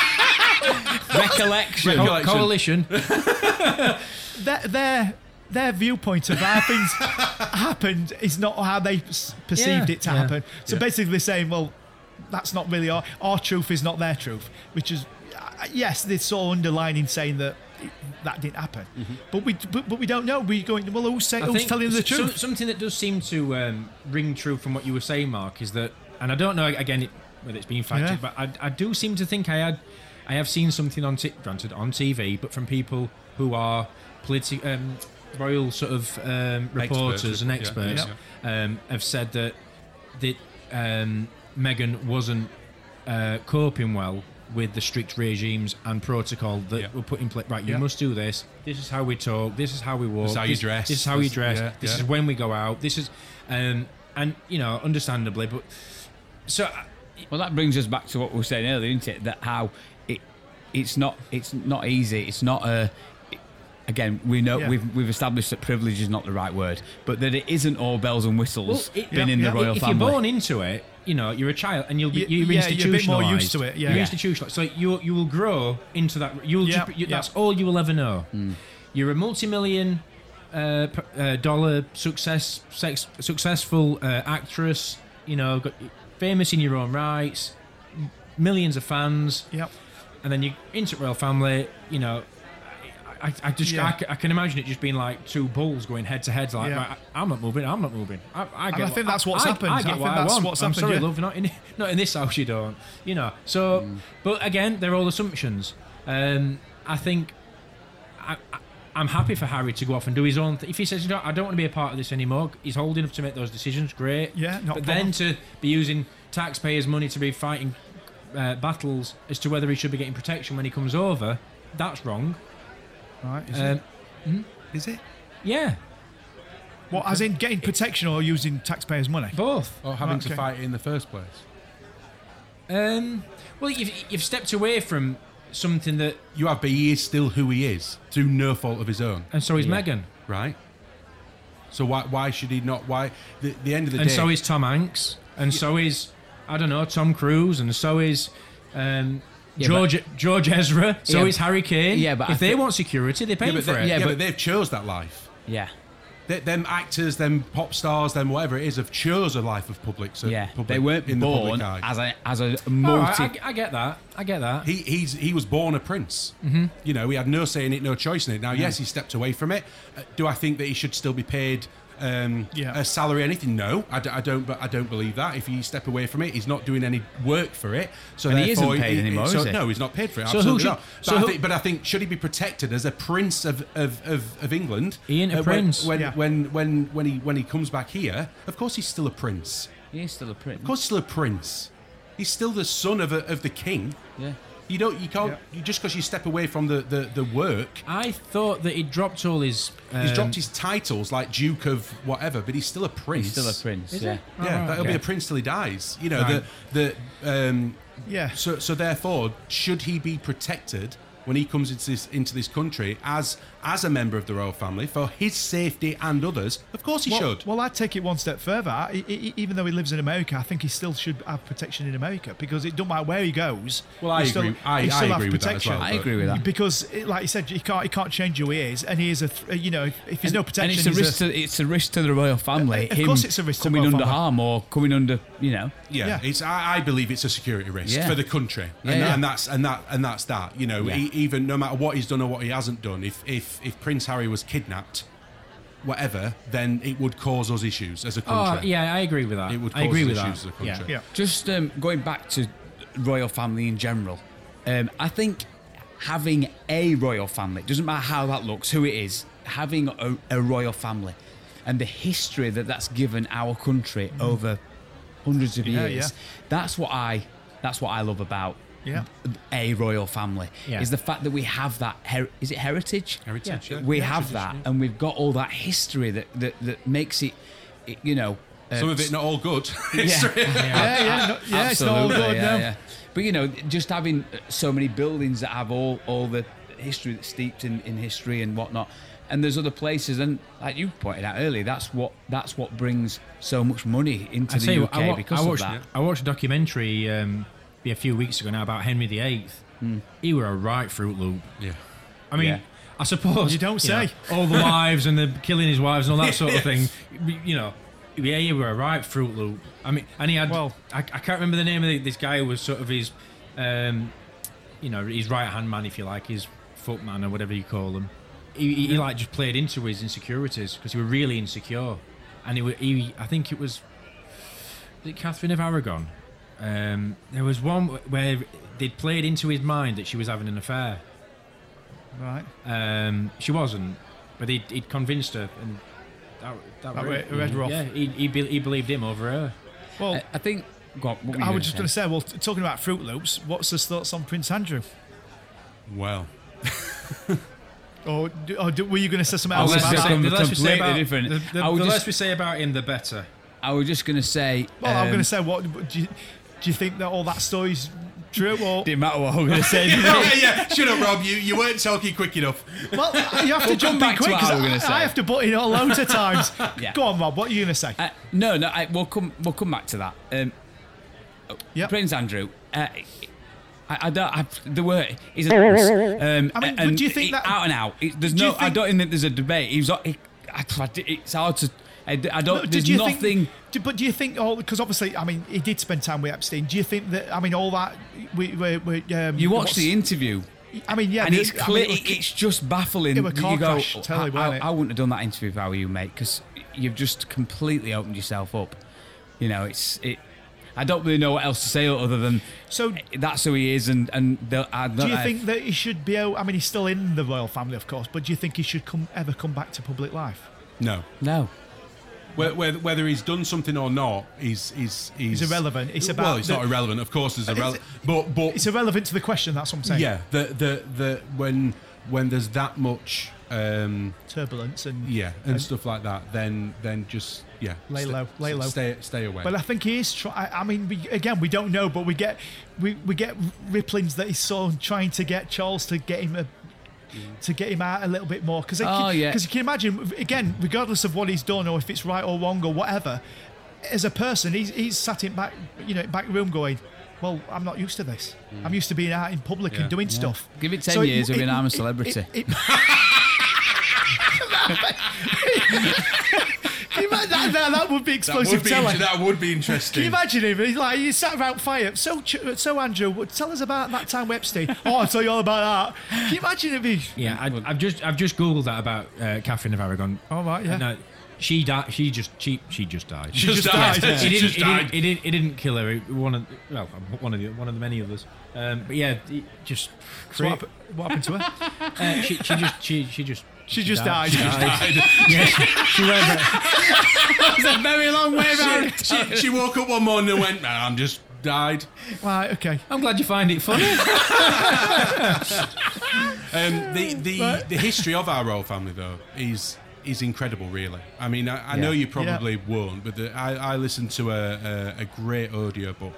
Recollection. Co- Recollection. coalition. their, their their viewpoint of how things happened is not how they s- perceived Yeah, it to yeah. happen. So Yeah. basically, they're saying, well, that's not really our our truth is not their truth, which is uh, yes, they're sort of underlining saying that. It, that didn't happen, but we but, but we don't know. We going well. Who's, say, Mm-hmm. I who's think telling the s- some- truth? something that does seem to um, ring true from what you were saying, Mark, is that, and I don't know again it, whether it's been fact Yeah. checked, but I, I do seem to think I had, I have seen something on, t- granted on T V, but from people who are politi- um, royal sort of um, reporters Experts, and yeah, experts yeah. Um, have said that that um, Meghan wasn't uh, coping well with the strict regimes and protocol that Yeah. were put in place. Right, you Yeah. must do this. This is how we talk. This is how we walk. This is how you dress. This is how you This- dress. yeah, this yeah. is when we go out. This is, um, and you know, understandably, but so uh, Well, that brings us back to what we were saying earlier, isn't it? That how it it's not it's not easy. It's not a. Again, we know Yeah. we've we've established that privilege is not the right word, but that it isn't all bells and whistles. Well, it- being yeah, in yeah. the royal if family. you're born into it, you know, you're a child, and you'll be Y- you're yeah, you're a bit more institutionalized. used to it, yeah. You're Yeah. institutionalized. So you you will grow into that. You'll Yeah, ju- you, yeah. that's all you will ever know. Mm. You're a multi-million uh, p- uh, dollar success sex, successful uh, actress. You know, got, famous in your own rights, m- millions of fans, Yep. and then you into royal family. You know. I, I just Yeah. I, c- I can imagine it just being like two bulls going head to head. Like Yeah. right, I- I'm not moving. I'm not moving. I, I, get I what- think that's what's I, happened. I I get think what I that's want. what's I'm happened, sorry, yeah. love. Not in not in this house. You don't. You know. So, Mm. but again, they're all assumptions. Um, I think I, I, I'm happy for Harry to go off and do his own. Th- if he says, you know, I don't want to be a part of this anymore, he's old enough to make those decisions. Great. Yeah, not But a then to be using taxpayers' money to be fighting uh, battles as to whether he should be getting protection when he comes over, that's wrong. Right. Is, Um, it? is it? yeah, What, as in getting protection or using taxpayers' money? both. Or having Okay. to fight it in the first place. Um, well, you've, you've stepped away from something that, You have, but he is still who he is through no fault of his own, and so is Yeah. Meghan, right? So why why should he not? Why the, the end of the and day? so is Tom Hanks, and so is I don't know Tom Cruise, and so is um, Yeah, George George Ezra. So Yeah. is Harry Kane. Yeah, but if I they thi- want security, they pay yeah, but for they, it. yeah, Yeah, but, but- they've chose that life. Yeah. They, them actors, them pop stars, them whatever it is, have chose a life of public. So Yeah. public, They weren't in the born public eye. as a as a All multi. right, I, I get that. I get that. He he's he was born a prince. Mm-hmm. You know, he had no say in it, no choice in it. Now, yes, he stepped away from it. Uh, do I think that he should still be paid um, Yeah. a salary, anything? No, I, d- I don't. But I don't believe that. If he step away from it, he's not doing any work for it. So And he therefore, isn't paid anymore, so, is he? No, he's not paid for it. So who Absolutely should- not. But, so I who- think, but I think should he be protected as a prince of of, of, of England? He ain't a Uh, when- prince. When Yeah. when, when when he when he comes back here, of course he's still a prince. He is still a prince. Of course, he's still a prince. He's still the son of a, of the king. Yeah. You don't. You can't. You, just because you step away from the, the, the work, I thought that he dropped all his. Um, he's dropped his titles like Duke of whatever, but he's still a prince. He's still a prince. Is yeah. he? Yeah, Alright, that'll okay. be a prince till he dies. You know Right. the the um. Yeah. So so therefore, should he be protected when he comes into this into this country as as a member of the royal family for his safety and others? Of course he well, should. Well, I'd take it one step further. I, I, even though he lives in America, I think he still should have protection in America because it don't matter where he goes. Well, I he still- agree- I- he I still have agree with that as protection. well, I agree with that. Because, it- like you said, he can't he can't change who he is, and he is a th- you know if, if there's no protection, And it's a he's risk. to, it's a risk to the royal family. Of him course it's a risk to the coming royal under family. harm or coming under. You know. Yeah, Yeah. it's. I, I believe it's a security risk Yeah. for the country, Yeah, and, yeah. and that's and that and that's that. You know, Yeah. e- even no matter what he's done or what he hasn't done, if if if Prince Harry was kidnapped, whatever, then it would cause us issues as a Oh, country. yeah, I agree with that. It would I cause agree us with issues that. as a country. yeah. Just um, going back to royal family in general, um, I think having a royal family, doesn't matter how that looks, who it is, having a, a royal family and the history that that's given our country over hundreds of Mm. Yeah, years, yeah. that's what I that's what I love about Yeah. a royal family Yeah. is the fact that we have that her- is it heritage Heritage, yeah. we Yeah, have that and we've got all that history that that, that makes it, it you know uh, Some of it not all good. yeah. Yeah, yeah, no, yeah, it's not all Absolutely, good, yeah, no. yeah. But you know, just having so many buildings that have all, all the history that's steeped in, in history and whatnot, and there's other places, and like you pointed out earlier, that's what that's what brings so much money into I the tell you U what, K I, wa- because I of watched, that. I watched a documentary um, a few weeks ago now about Henry the Eighth. He were a right Fruit Loop. yeah. I mean, Yeah. I suppose You don't know, say. all the wives and the killing his wives and all that sort of Yes. thing. You know, yeah, he were a right Fruit Loop. I mean, and he had. Well- I, I can't remember the name of the, this guy who was sort of his, um, you know, his right hand man, if you like, his footman or whatever you call them. He, he, he like just played into his insecurities because he were really insecure, and he, were, he I think it was. Was it Catherine of Aragon? Um, there was one where they'd played into his mind that she was having an affair. Right. Um, she wasn't, but he'd, he'd convinced her, and that, that, That were re- it. read her off. Yeah, he, he, be, he believed him over her. Well, I, I think. Go on, what were you I gonna was just say? going to say, well, t- talking about Fruit Loops, what's his thoughts on Prince Andrew? Well, Or, do, or do, were you going to say something I else was about gonna that? say- the less we say completely about, different. The, the, I would the just- less we say about him, the better. I was just going to say. Well, I'm um, going to say, what do you, do you think that all that story's true? Or Didn't matter what I'm going to say. yeah, yeah. Shut up, Rob. You you weren't talking quick enough. well, you have to We'll jump come in back to quick what I because was I, gonna say. I have to butt in all loads of times. Yeah. Go on, Rob. What are you going to say? Uh, no, no, I, we'll come. We'll come back to that. Um, Yep. Prince Andrew. Uh, I, I don't. I, the word is. Um, I mean, but and do you think it- that- out and out? It, there's Do you no. I think- don't think there's a debate. He was. He, I, it's hard to. I, I don't. No, there's did you nothing. Think, do- but do you think all because obviously, I mean, he did spend time with Epstein. Do you think that? I mean, all that we we, we um, you watch what's- the interview. I mean, yeah, And the- it's I mean, clear. it was- it's just baffling. It was car you go, crash, totally, I, wasn't I, it? I wouldn't have done that interview if I were you, mate, because you've just completely opened yourself up. You know, it's it. I don't really know what else to say other than So- that's who he is, and and the, I don't Do you know think if- that he should be out? I mean, he's still in the royal family, of course, but do you think he should come ever come back to public life? No. No. Whether, whether, whether he's done something or not is is is It's irrelevant. It's well, about it's the- not irrelevant. Of course, it's It's- irrelevant. But but It's irrelevant to the question. That's what I'm saying. yeah, the the the when when there's that much um, Turbulence and yeah and stuff like that, then then just Yeah, Lay sta- low, lay low. Stay, stay away. But I think he is. Try- I mean, we, again, we don't know, but we get we, we get ripplings that he's sort of trying to get Charles to get him a, to get him out a little bit more. Because Oh, yeah. you can imagine, again, regardless of what he's done or if it's right or wrong or whatever, as a person, he's he's sat in back you know back room going, well, I'm not used to this. I'm used to being out in public Yeah. and doing stuff. Give it ten So years, it- of being it- I'm a it- celebrity. it- it- Can you imagine that, that, that would be that, explosive would be, telling. inter- that would be Can interesting. you imagine him? He's like, he sat around fire. So, Ch- so Andrew, tell us about that time with Epstein. Oh, I'll tell you all about that. Can you imagine if he? Yeah, I, I've just I've just googled that about uh, Catherine of Aragon. Oh right, yeah. No, she died. She just she she just died. She just just died. died. She It didn't, just it, didn't, died. it, didn't, it didn't kill her. It- One of well, one of the one of the many others. Um, but yeah, it just So what, hap- what happened to her? uh, she, she just she she just She just died. She just died. Yeah, she, she went. It's a very long way round. she, she woke up one morning and went, "Man, I'm just died." Right, okay. I'm glad you find it funny. Um, the the, Right. the history of our royal family, though, is is incredible, really. I mean, I, I know Yeah. you probably won't, but the, I, I listened to a, a, a great audio book.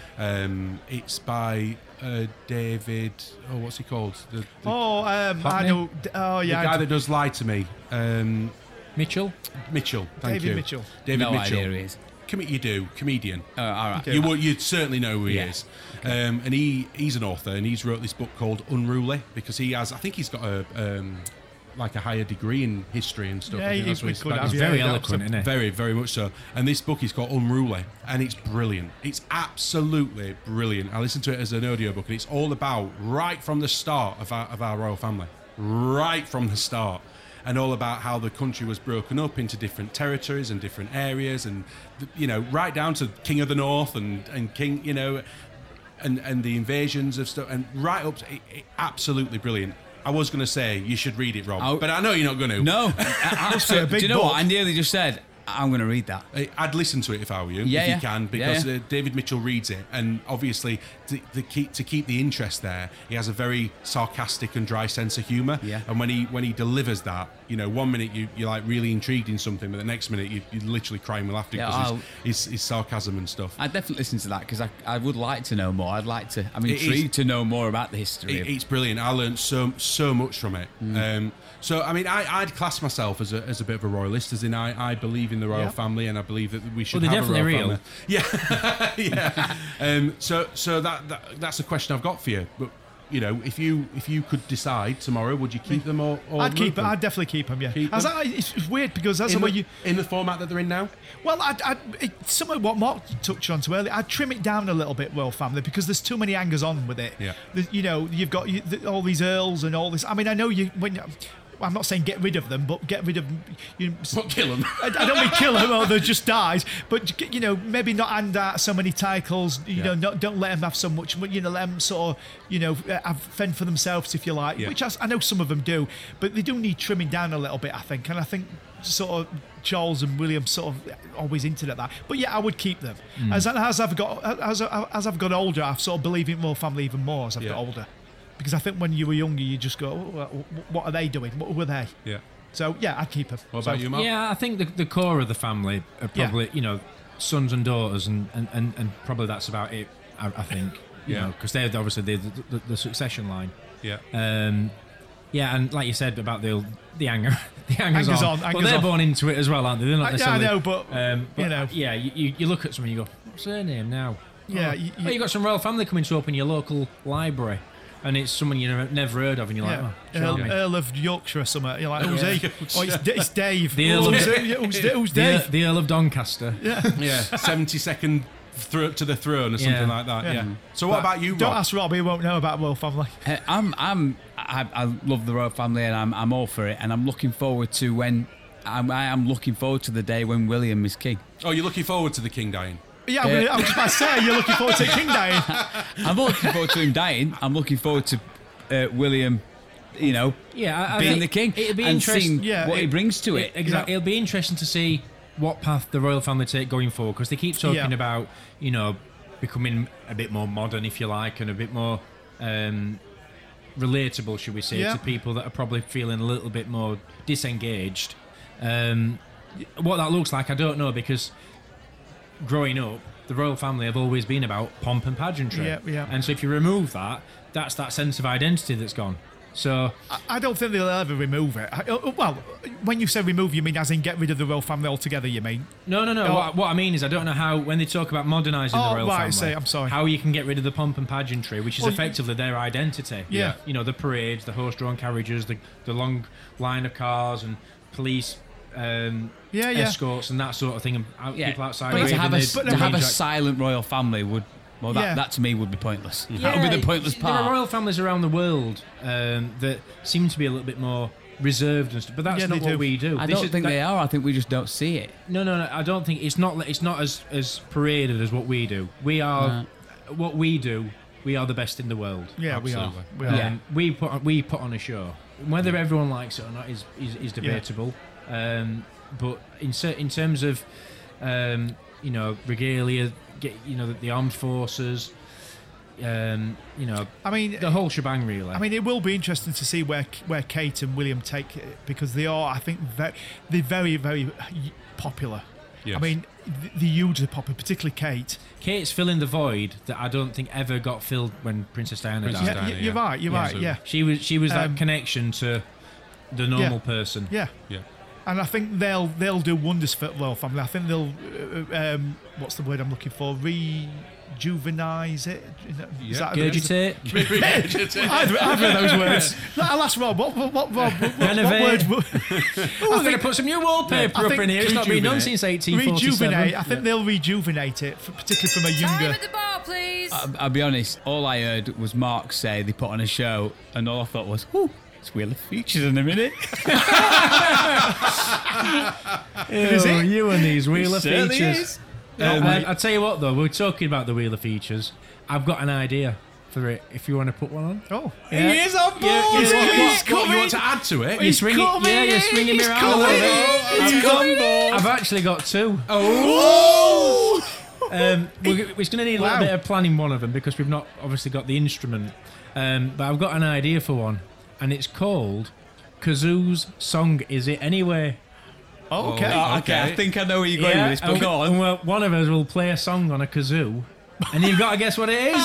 Um, it's by uh, David. Oh, what's he called? The, the, Oh, um, I Hockney? know. Oh, the yeah. guy that does Lie to Me. Um, Mitchell. Mitchell. Thank David you. Mitchell. David No Mitchell. idea who he is. Com- you do, comedian. Oh, all right. Okay. You would, you'd certainly know who he Yeah. is. Um, and he, he's an author, and he's wrote this book called Unruly because he has, I think he's got a um, like a higher degree in history and stuff. Yeah, I think he that's what we he's could about. have, He's yeah, very yeah, eloquent, isn't he? Very, very much so. And this book is called Unruly, and it's brilliant. It's absolutely brilliant. I listened to it as an audiobook, and it's all about right from the start of our, of our royal family, right from the start, and all about how the country was broken up into different territories and different areas, and you know, right down to King of the North and and King, you know, and and the invasions of stuff, and right up to it, it, absolutely brilliant. I was going to say you should read it, Rob, I'll- but I know you're not going to. No, absolutely. big Do you know book. what? I nearly just said I'm going to read that. I- I'd listen to it if I were you, Yeah, if yeah. you can, Yeah, because yeah. Uh, David Mitchell reads it, and obviously to, to keep to keep the interest there, he has a very sarcastic and dry sense of humour. Yeah. And when he when he delivers that, you know, one minute you you're like really intrigued in something, but the next minute you, you're literally crying with laughter Yeah, because I'll- his, his, his sarcasm and stuff. I'd definitely listen to that because I, I would like to know more. I'd like to. I'm It is- intrigued to know more about the history. It, of, it's brilliant. I learned so so much from it. Mm. Um, so I mean, I, I'd class myself as a, as a bit of a royalist, as in I, I believe in the royal Yeah. family, and I believe that we should Well, they're have a definitely royal real. family. Yeah, yeah. Um, so so that, that that's a question I've got for you. But you know, if you if you could decide tomorrow, would you keep them or, or I'd keep move it. them? I'd definitely keep him. Yeah. Keep As them? I, it's, it's weird because as in, the way the, you. in the format that they're in now. Well, I'd, I'd, it's some of what Mark touched on to earlier. I'd trim it down a little bit, Royal Family, because there's too many hangers on with it. Yeah. The, you know, you've got you, the, all these earls and all this. I mean, I know you when. I'm not saying get rid of them, but get rid of you. Not kill them. I, I don't mean kill them or they just dies, but you know, maybe not hand out so many titles. You Yeah. know, not, don't let them have so much. You know, let them sort of, you know, have fend for themselves if you like. Yeah. Which I, I know some of them do, but they do need trimming down a little bit, I think. And I think sort of Charles and William sort of always hinted at that. But yeah, I would keep them. As as I've got as as I've got older, I've sort of believed in royal family even more as I've Yeah. got older. Because I think when you were younger, you just go, oh, what are they doing? What were they? Yeah. So yeah, I'd keep them. What so, about you, Mark? Yeah, I think the, the core of the family are Yeah. probably, you know, sons and daughters, and, and, and, and probably that's about it, I, I think. You Yeah. know, because they're obviously the, the, the succession line. Yeah. Um, yeah, and like you said about the the anger, the hangers, Hangers on. on, Well, hangers they're on. born into it as well, aren't they? They're not Uh, yeah, I necessarily. know, but, um, but you know. yeah, you, you, you look at someone and you go, what's their name now? Yeah, oh, you- oh, you- you got some royal family coming to open your local library, and it's someone you never, never heard of, and you're like, Yeah. oh, Earl, charming. Earl of Yorkshire or something. You're like, who's Yeah. he? Oh, it's, D- it's Dave. The Earl Oh, of- who's, he? who's, D- who's the, Earl- Dave? the Earl of Doncaster. Yeah. seventy second thro- to the throne or something Yeah. like that. Yeah. Yeah. So what But about you, Don't Rob? ask Rob, he won't know about royal family. Uh, I'm, I'm, I, I love the royal family, and I'm, I'm all for it. And I'm looking forward to when, I'm, I am looking forward to the day when William is king. Oh, you're looking forward to the king dying. Yeah, I'm, gonna, I'm just about to say, you're looking forward to King dying. I'm not looking forward to him dying. I'm looking forward to uh, William, you know, Yeah, I, I being think the king It'd be and interesting. seeing Yeah, what he it- brings to Yeah, it. exactly. It'll be interesting to see what path the royal family take going forward, because they keep talking Yeah. about, you know, becoming a bit more modern, if you like, and a bit more um, relatable, should we say, Yeah. to people that are probably feeling a little bit more disengaged. Um, what that looks like, I don't know, because growing up, the royal family have always been about pomp and pageantry. Yeah, yeah. And so if you remove that, that's that sense of identity that's gone. So I, I don't think they'll ever remove it. I, uh, well, when you say remove, you mean as in get rid of the royal family altogether, you mean? no, no, no. Oh. What, what I mean is, I don't know how when they talk about modernising Oh, the royal right, family, say, I'm sorry. how you can get rid of the pomp and pageantry, which is Well, effectively their identity. Yeah. You know, the parades, the horse-drawn carriages, the the long line of cars and police. Um, Yeah, yeah. escorts and that sort of thing, and out, Yeah. people outside. But to waving have a, the- to the have a Jack- silent royal family would, well, that, Yeah. that to me would be pointless. That would be the pointless There are part. royal families around the world um, that seem to be a little bit more reserved and stuff, but that's Yeah, not they what do. we do. I This don't is- think that- they are. I think we just don't see it. No, no, no. I don't think it's not. It's not as as paraded as what we do. We are what we do. We are the best in the world. Yeah, Absolutely. we are. We are. Um, we put on, we put on a show. Whether everyone likes it or not is is, is debatable. Um, but in cer- in terms of um, you know regalia, get you know the, the armed forces, um, you know I mean, the whole shebang really. I mean, it will be interesting to see where where Kate and William take it because they are, I think, very, they're very, very popular. Yes. I mean, th- they're hugely popular, particularly Kate. Kate's filling the void that I don't think ever got filled when Princess Diana Princess died. Yeah, Diana, y- you're yeah. right. You're Yeah, right. so- Yeah, She was she was Um, that connection to the normal person. yeah. Yeah. And I think they'll they'll do wonders for the royal family. I think they'll uh, um, what's the word I'm looking for? Rejuvenize it. Is that, is Yeah. that Gurgitate. I've, I've heard those words. I'll ask Rob. What, what, what, Rob, what, what Renovate. word? Oh, we're going to put some new wallpaper I up think in here. It's not been done rejuvenate. since eighteen forty-seven. Rejuvenate. I think they'll rejuvenate it, f- particularly from a Time younger. at the bar, please. I'll, I'll be honest. All I heard was Mark say they put on a show, and all I thought was, "Whoo, it's Wheel of Features in a minute." Is it? You and these Wheel of Certainly Features. is. Uh, Oh, I, mate. I'll tell you what, though. We're talking about the Wheel of Features. I've got an idea for it. If you want to put one on. Oh, Yeah. He is on board. Yeah, What, yeah. what, what, you want to add to it? You're swinging, coming yeah, you're in, swinging me he's around a little coming bit. in, I've, he's got- on board. I've actually got two. Oh! Um, we're, we're going to need a little Wow. bit of planning one of them because we've not obviously got the instrument. Um, but I've got an idea for one, and it's called Kazoo's Song Is It Anyway? oh, okay. Oh, okay, I think I know where you're going with this, but and go and on. well, one of us will play a song on a kazoo, and you've got to guess what it is.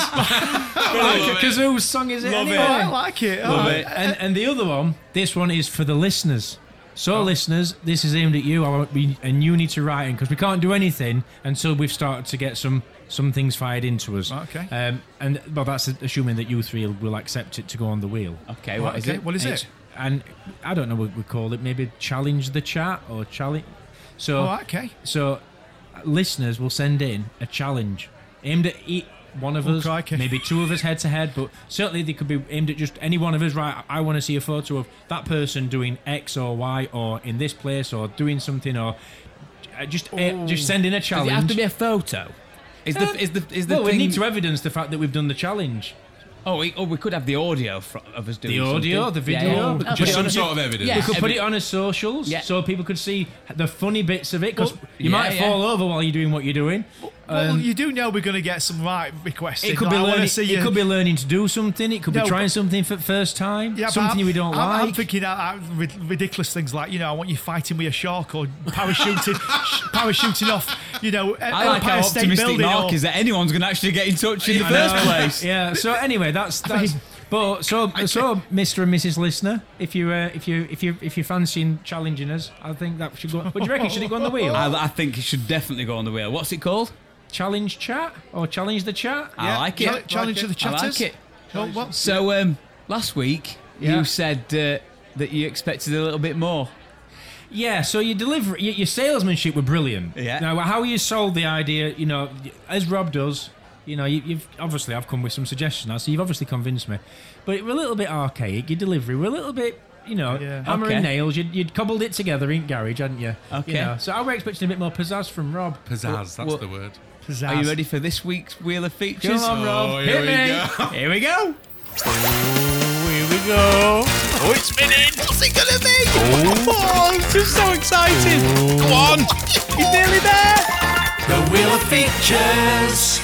Kazoo's Song Is It Love it. Anyway? Oh, I like it. Love Oh, it. And, and the other one, this one is for the listeners. So, listeners, this is aimed at you, I want we- and you need to write in because we can't do anything until we've started to get some some things fired into us. Okay. Um, and well, that's assuming that you three will, will accept it to go on the wheel. Okay, what is okay, it? What is It's- it? And I don't know what we call it. Maybe challenge the chat or challenge. So, Oh, okay. so uh, listeners will send in a challenge aimed at each one of Oh, us, crikey. maybe two of us head to head, but certainly they could be aimed at just any one of us. Right, I want to see a photo of that person doing X or Y or in this place or doing something or uh, just uh, just send in a Does challenge. it have to be a photo? Is Uh, the is the is the well, we thing? need to evidence the fact that we've done the challenge. oh, we, oh, we could have the audio fro- of us doing The audio, something. the Yeah, video. yeah. We could Oh, put Just it some on- sort of evidence. Yeah. We could put every- it on his socials Yeah. so people could see the funny bits of it because Well, you yeah, might yeah. fall over while you're doing what you're doing. Well, Um, you do know we're going to get some right requests. It in. could Like, be I wanna learning. see It you- could be learning to do something. It could No, be trying but- something for the first time. Yeah, but something I'm, we don't I'm, like. I'm thinking out, out rid- ridiculous things like, you know, I want you fighting with a shark or parachuting, sh- parachuting off, you know, I like Empire how State optimistic Building. Mark or, is that anyone's going to actually get in touch in the I first know. place. Yeah. So anyway, that's that's. But so so, Mister and Missus Listener, if you uh, if you if you if you're fancying challenging us, I think that should go. What do you reckon? Should it go on the wheel? I, I think it should definitely go on the wheel. What's it called? Challenge chat or challenge the chat? I like Chal- it. challenge to the I chatters. like it. Oh, what? So um, last week Yeah. you said uh, that you expected a little bit more. Yeah, so your delivery, your, your salesmanship were brilliant. Yeah. Now, how you sold the idea, you know, as Rob does, you know, you, you've obviously I've come with some suggestions now, so you've obviously convinced me. But it were a little bit archaic. Your delivery were a little bit, you know, Yeah. hammer Okay. and nails. You'd, you'd cobbled it together in garage, hadn't you? Okay. You know, so I were expecting a bit more pizzazz from Rob. Pizzazz, that's Well- the word. Pizzazz. Are you ready for this week's Wheel of Features? Come on, Rob. Oh, Hit here we me. go. Here we go. Here we go. Oh, it's spinning. What's it gonna be? Oh, this is so exciting. Come on. He's nearly there. The Wheel of Features.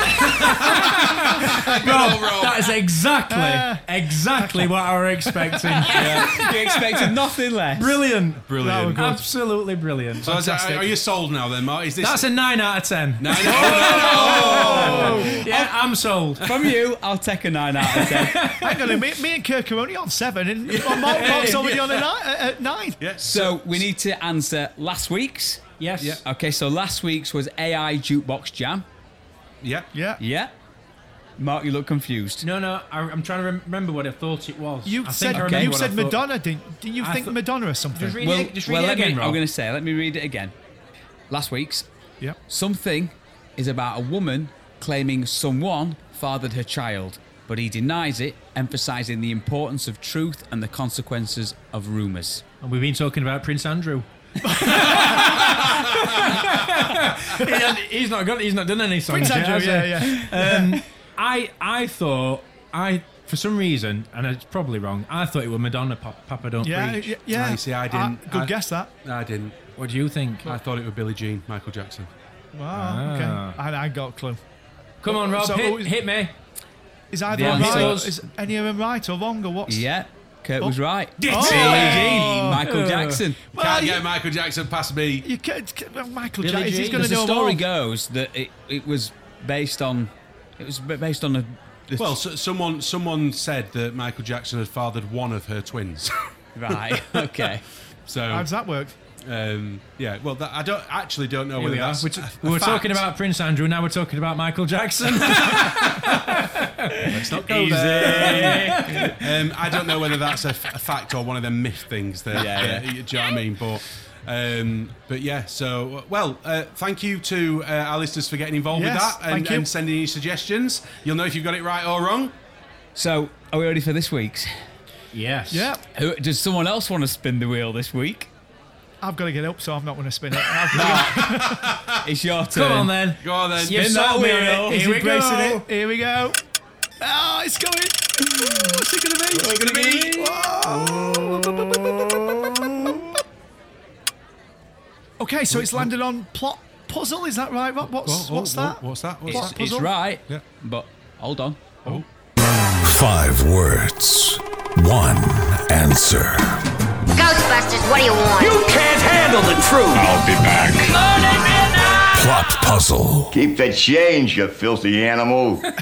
Rob, that is exactly, Uh, exactly what I were expecting. You expected nothing less. Brilliant. That Brilliant. was good. Absolutely brilliant. So is that- are you sold now then, Mark? Is this That's a nine out of ten. no, no, no. Yeah, I'm sold. From you, I'll take a nine out of ten. Hang on, me, me and Kirk are only on seven, and Mark, Mark's already on a nine. Uh, uh, nine. Yeah. So we need to answer last week's. Yes. Yeah. Okay, so last week's was A I Jukebox Jam. Yeah. Yeah. Yeah. Mark, you look confused. No, no, I, I'm trying to rem- remember what I thought it was. You I think said I remember you what I said thought. Madonna, didn't, didn't you I think thought- Madonna or something? Just read Well, it, just read well it let again, me, Rob. I'm going to say, let me read it again. Last week's. Yeah. Something is about a woman claiming someone fathered her child, but he denies it, emphasising the importance of truth and the consequences of rumours. And we've been talking about Prince Andrew. He- he's not got. He's not done any songs. Prince yet, Andrew, has he? yeah, yeah. Um, I I thought I for some reason, and it's probably wrong. I thought it was Madonna. Pop, Papa Don't Yeah, Preach. yeah, yeah. I see, I didn't- Ah, good I- guess that. I didn't. What do you think? I thought it was Billie Jean, Michael Jackson. Wow, Ah. okay. I, I got a clue. Come on, Rob. So, hit, oh, is- hit me. Is either The one answer- right? Is any of them right or wrong or what's? Yeah, Kurt Oh. was right. Oh. Billie Jean, Michael Jackson. Well, Can't you, get Michael Jackson past me. you can't, well, Michael Billie Jackson. He's Jean. going to Because the know story more. goes that it, it was based on it was b- based on a the- Well, so, someone someone said that Michael Jackson had fathered one of her twins. right. Okay. So How does that work? um, yeah, well, that, I don't actually don't know Here whether we are. that's We're, t- a- we a were fact. talking about Prince Andrew. Now we're talking about Michael Jackson. Let's not go there. um, I don't know whether that's a, f- a fact or one of them myth things. That, Yeah, that- yeah. do you know what I mean? But um, but yeah. So well, uh, thank you to uh, our listeners for getting involved Yes, with that and, thank you. and sending your suggestions. You'll know if you've got it right or wrong. So, are we ready for this week's? yes. Yeah, Who, does someone else want to spin the wheel this week? I've got to get up, so I'm not going to spin it. I've got to It's your turn. Come on then. Go on then. You've Spin that sold me on wheel. it. He's Here we embracing go. it. Here we go. Oh, it's going. What's it going to be? What's it gonna be? Whoa. Okay, so it's landed on plot puzzle. Is that right, Rob? What's Oh, oh, what's oh, that? What's that? What's It's, that? it's puzzle? right, Yeah. but hold on. Five words, one answer. Ghostbusters, what do you want? Can't handle the truth. I'll be back. Plot puzzle. Keep the change, you filthy animal. So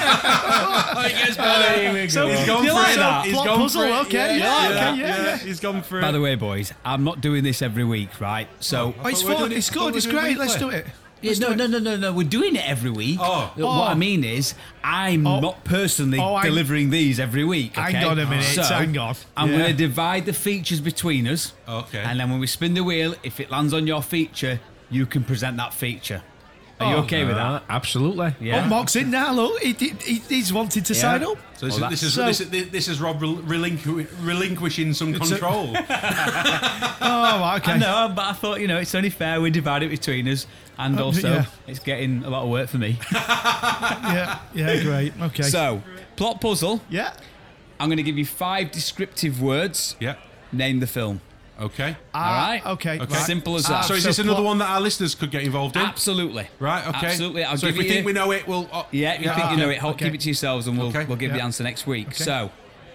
He's gone you for like it. that? He's Plot gone puzzle, for it. okay, Yeah, yeah, yeah, okay, yeah, yeah. He's gone for By it. the way, boys, I'm not doing this every week, right? So, Oh, it's thought we were fun. doing it- It's I thought we good. were It's doing great. it Let's weekly. do it. yeah, no, no, no, no, no. We're doing it every week. Oh. what Oh. I mean is, I'm Oh. not personally Oh, I- delivering these every week. Okay? Hang on a minute, So, hang on. I'm Yeah. going to divide the features between us. Okay. And then when we spin the wheel, if it lands on your feature, you can present that feature. Are you Oh. okay with that? Uh, absolutely. Yeah. Oh, Mark's in now. Look, he, he, he- he's wanted to sign up. So this, Well, is, this, is, so- this, is, this is Rob rel- relinqu- relinquishing some control. Oh, right, okay. I know, but I thought, you know, it's only fair we divide it between us. And Uh, also, yeah. it's getting a lot of work for me. Yeah, yeah, great. Okay. So, plot puzzle. yeah. I'm going to give you five descriptive words. Yeah. Name the film. Okay. All right? Okay. Okay. Simple as Ah, that. So is So this another plot- one that our listeners could get involved in? Absolutely. Right. Okay. Absolutely. I'll so give if we you- think we know it, we'll. Oh, Yeah, if you think you know it, hold, okay. keep it to yourselves and we'll, Okay. we'll give Yeah. the answer next week. So,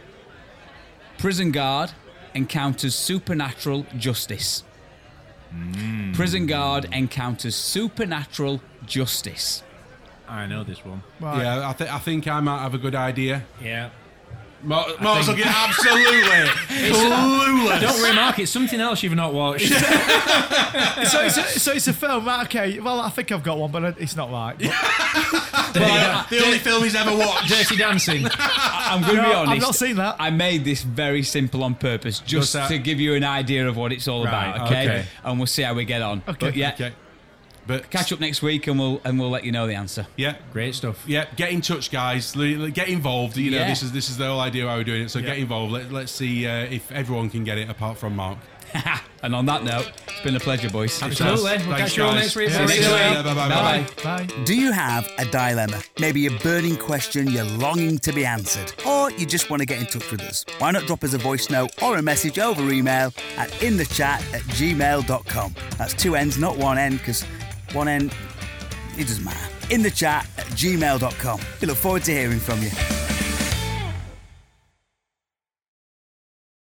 prison guard encounters supernatural justice. Hmm. Prison guard encounters supernatural justice. I know this one. Right. Yeah, I, th- I think I might have a good idea. Yeah. Mark, Mark's looking absolutely clueless. Don't worry, Mark. It's something else you've not watched. So, it's a, so it's a film, right? Okay. Well, I think I've got one, but it's not right. But- The only film he's ever watched. Dirty Dancing. I'm going to be No, honest. I've not seen that. I made this very simple on purpose, just Just that- to give you an idea of what it's all Right, about. Okay? okay. And we'll see how we get on. Okay. But yeah, Okay. But catch up next week and we'll and we'll let you know the answer. Yeah. Great stuff. Yeah, get in touch, guys. L- Get involved. You know, Yeah. this is this is the whole idea why we're doing it. So Yeah. get involved. Let, let's see uh, if everyone can get it apart from Mark. And on that note, it's been a pleasure, boys. Absolutely. We'll Thanks, catch you all guys. next week. Yeah, boys. see you later. Bye bye bye. Bye. Bye. Do you have a dilemma? Maybe a burning question you're longing to be answered? Or you just want to get in touch with us? Why not drop us a voice note or a message over email at inthechat at gmail dot com. That's two N's, not one N, because one N... it doesn't matter. In the chat at gmail dot com. We look forward to hearing from you.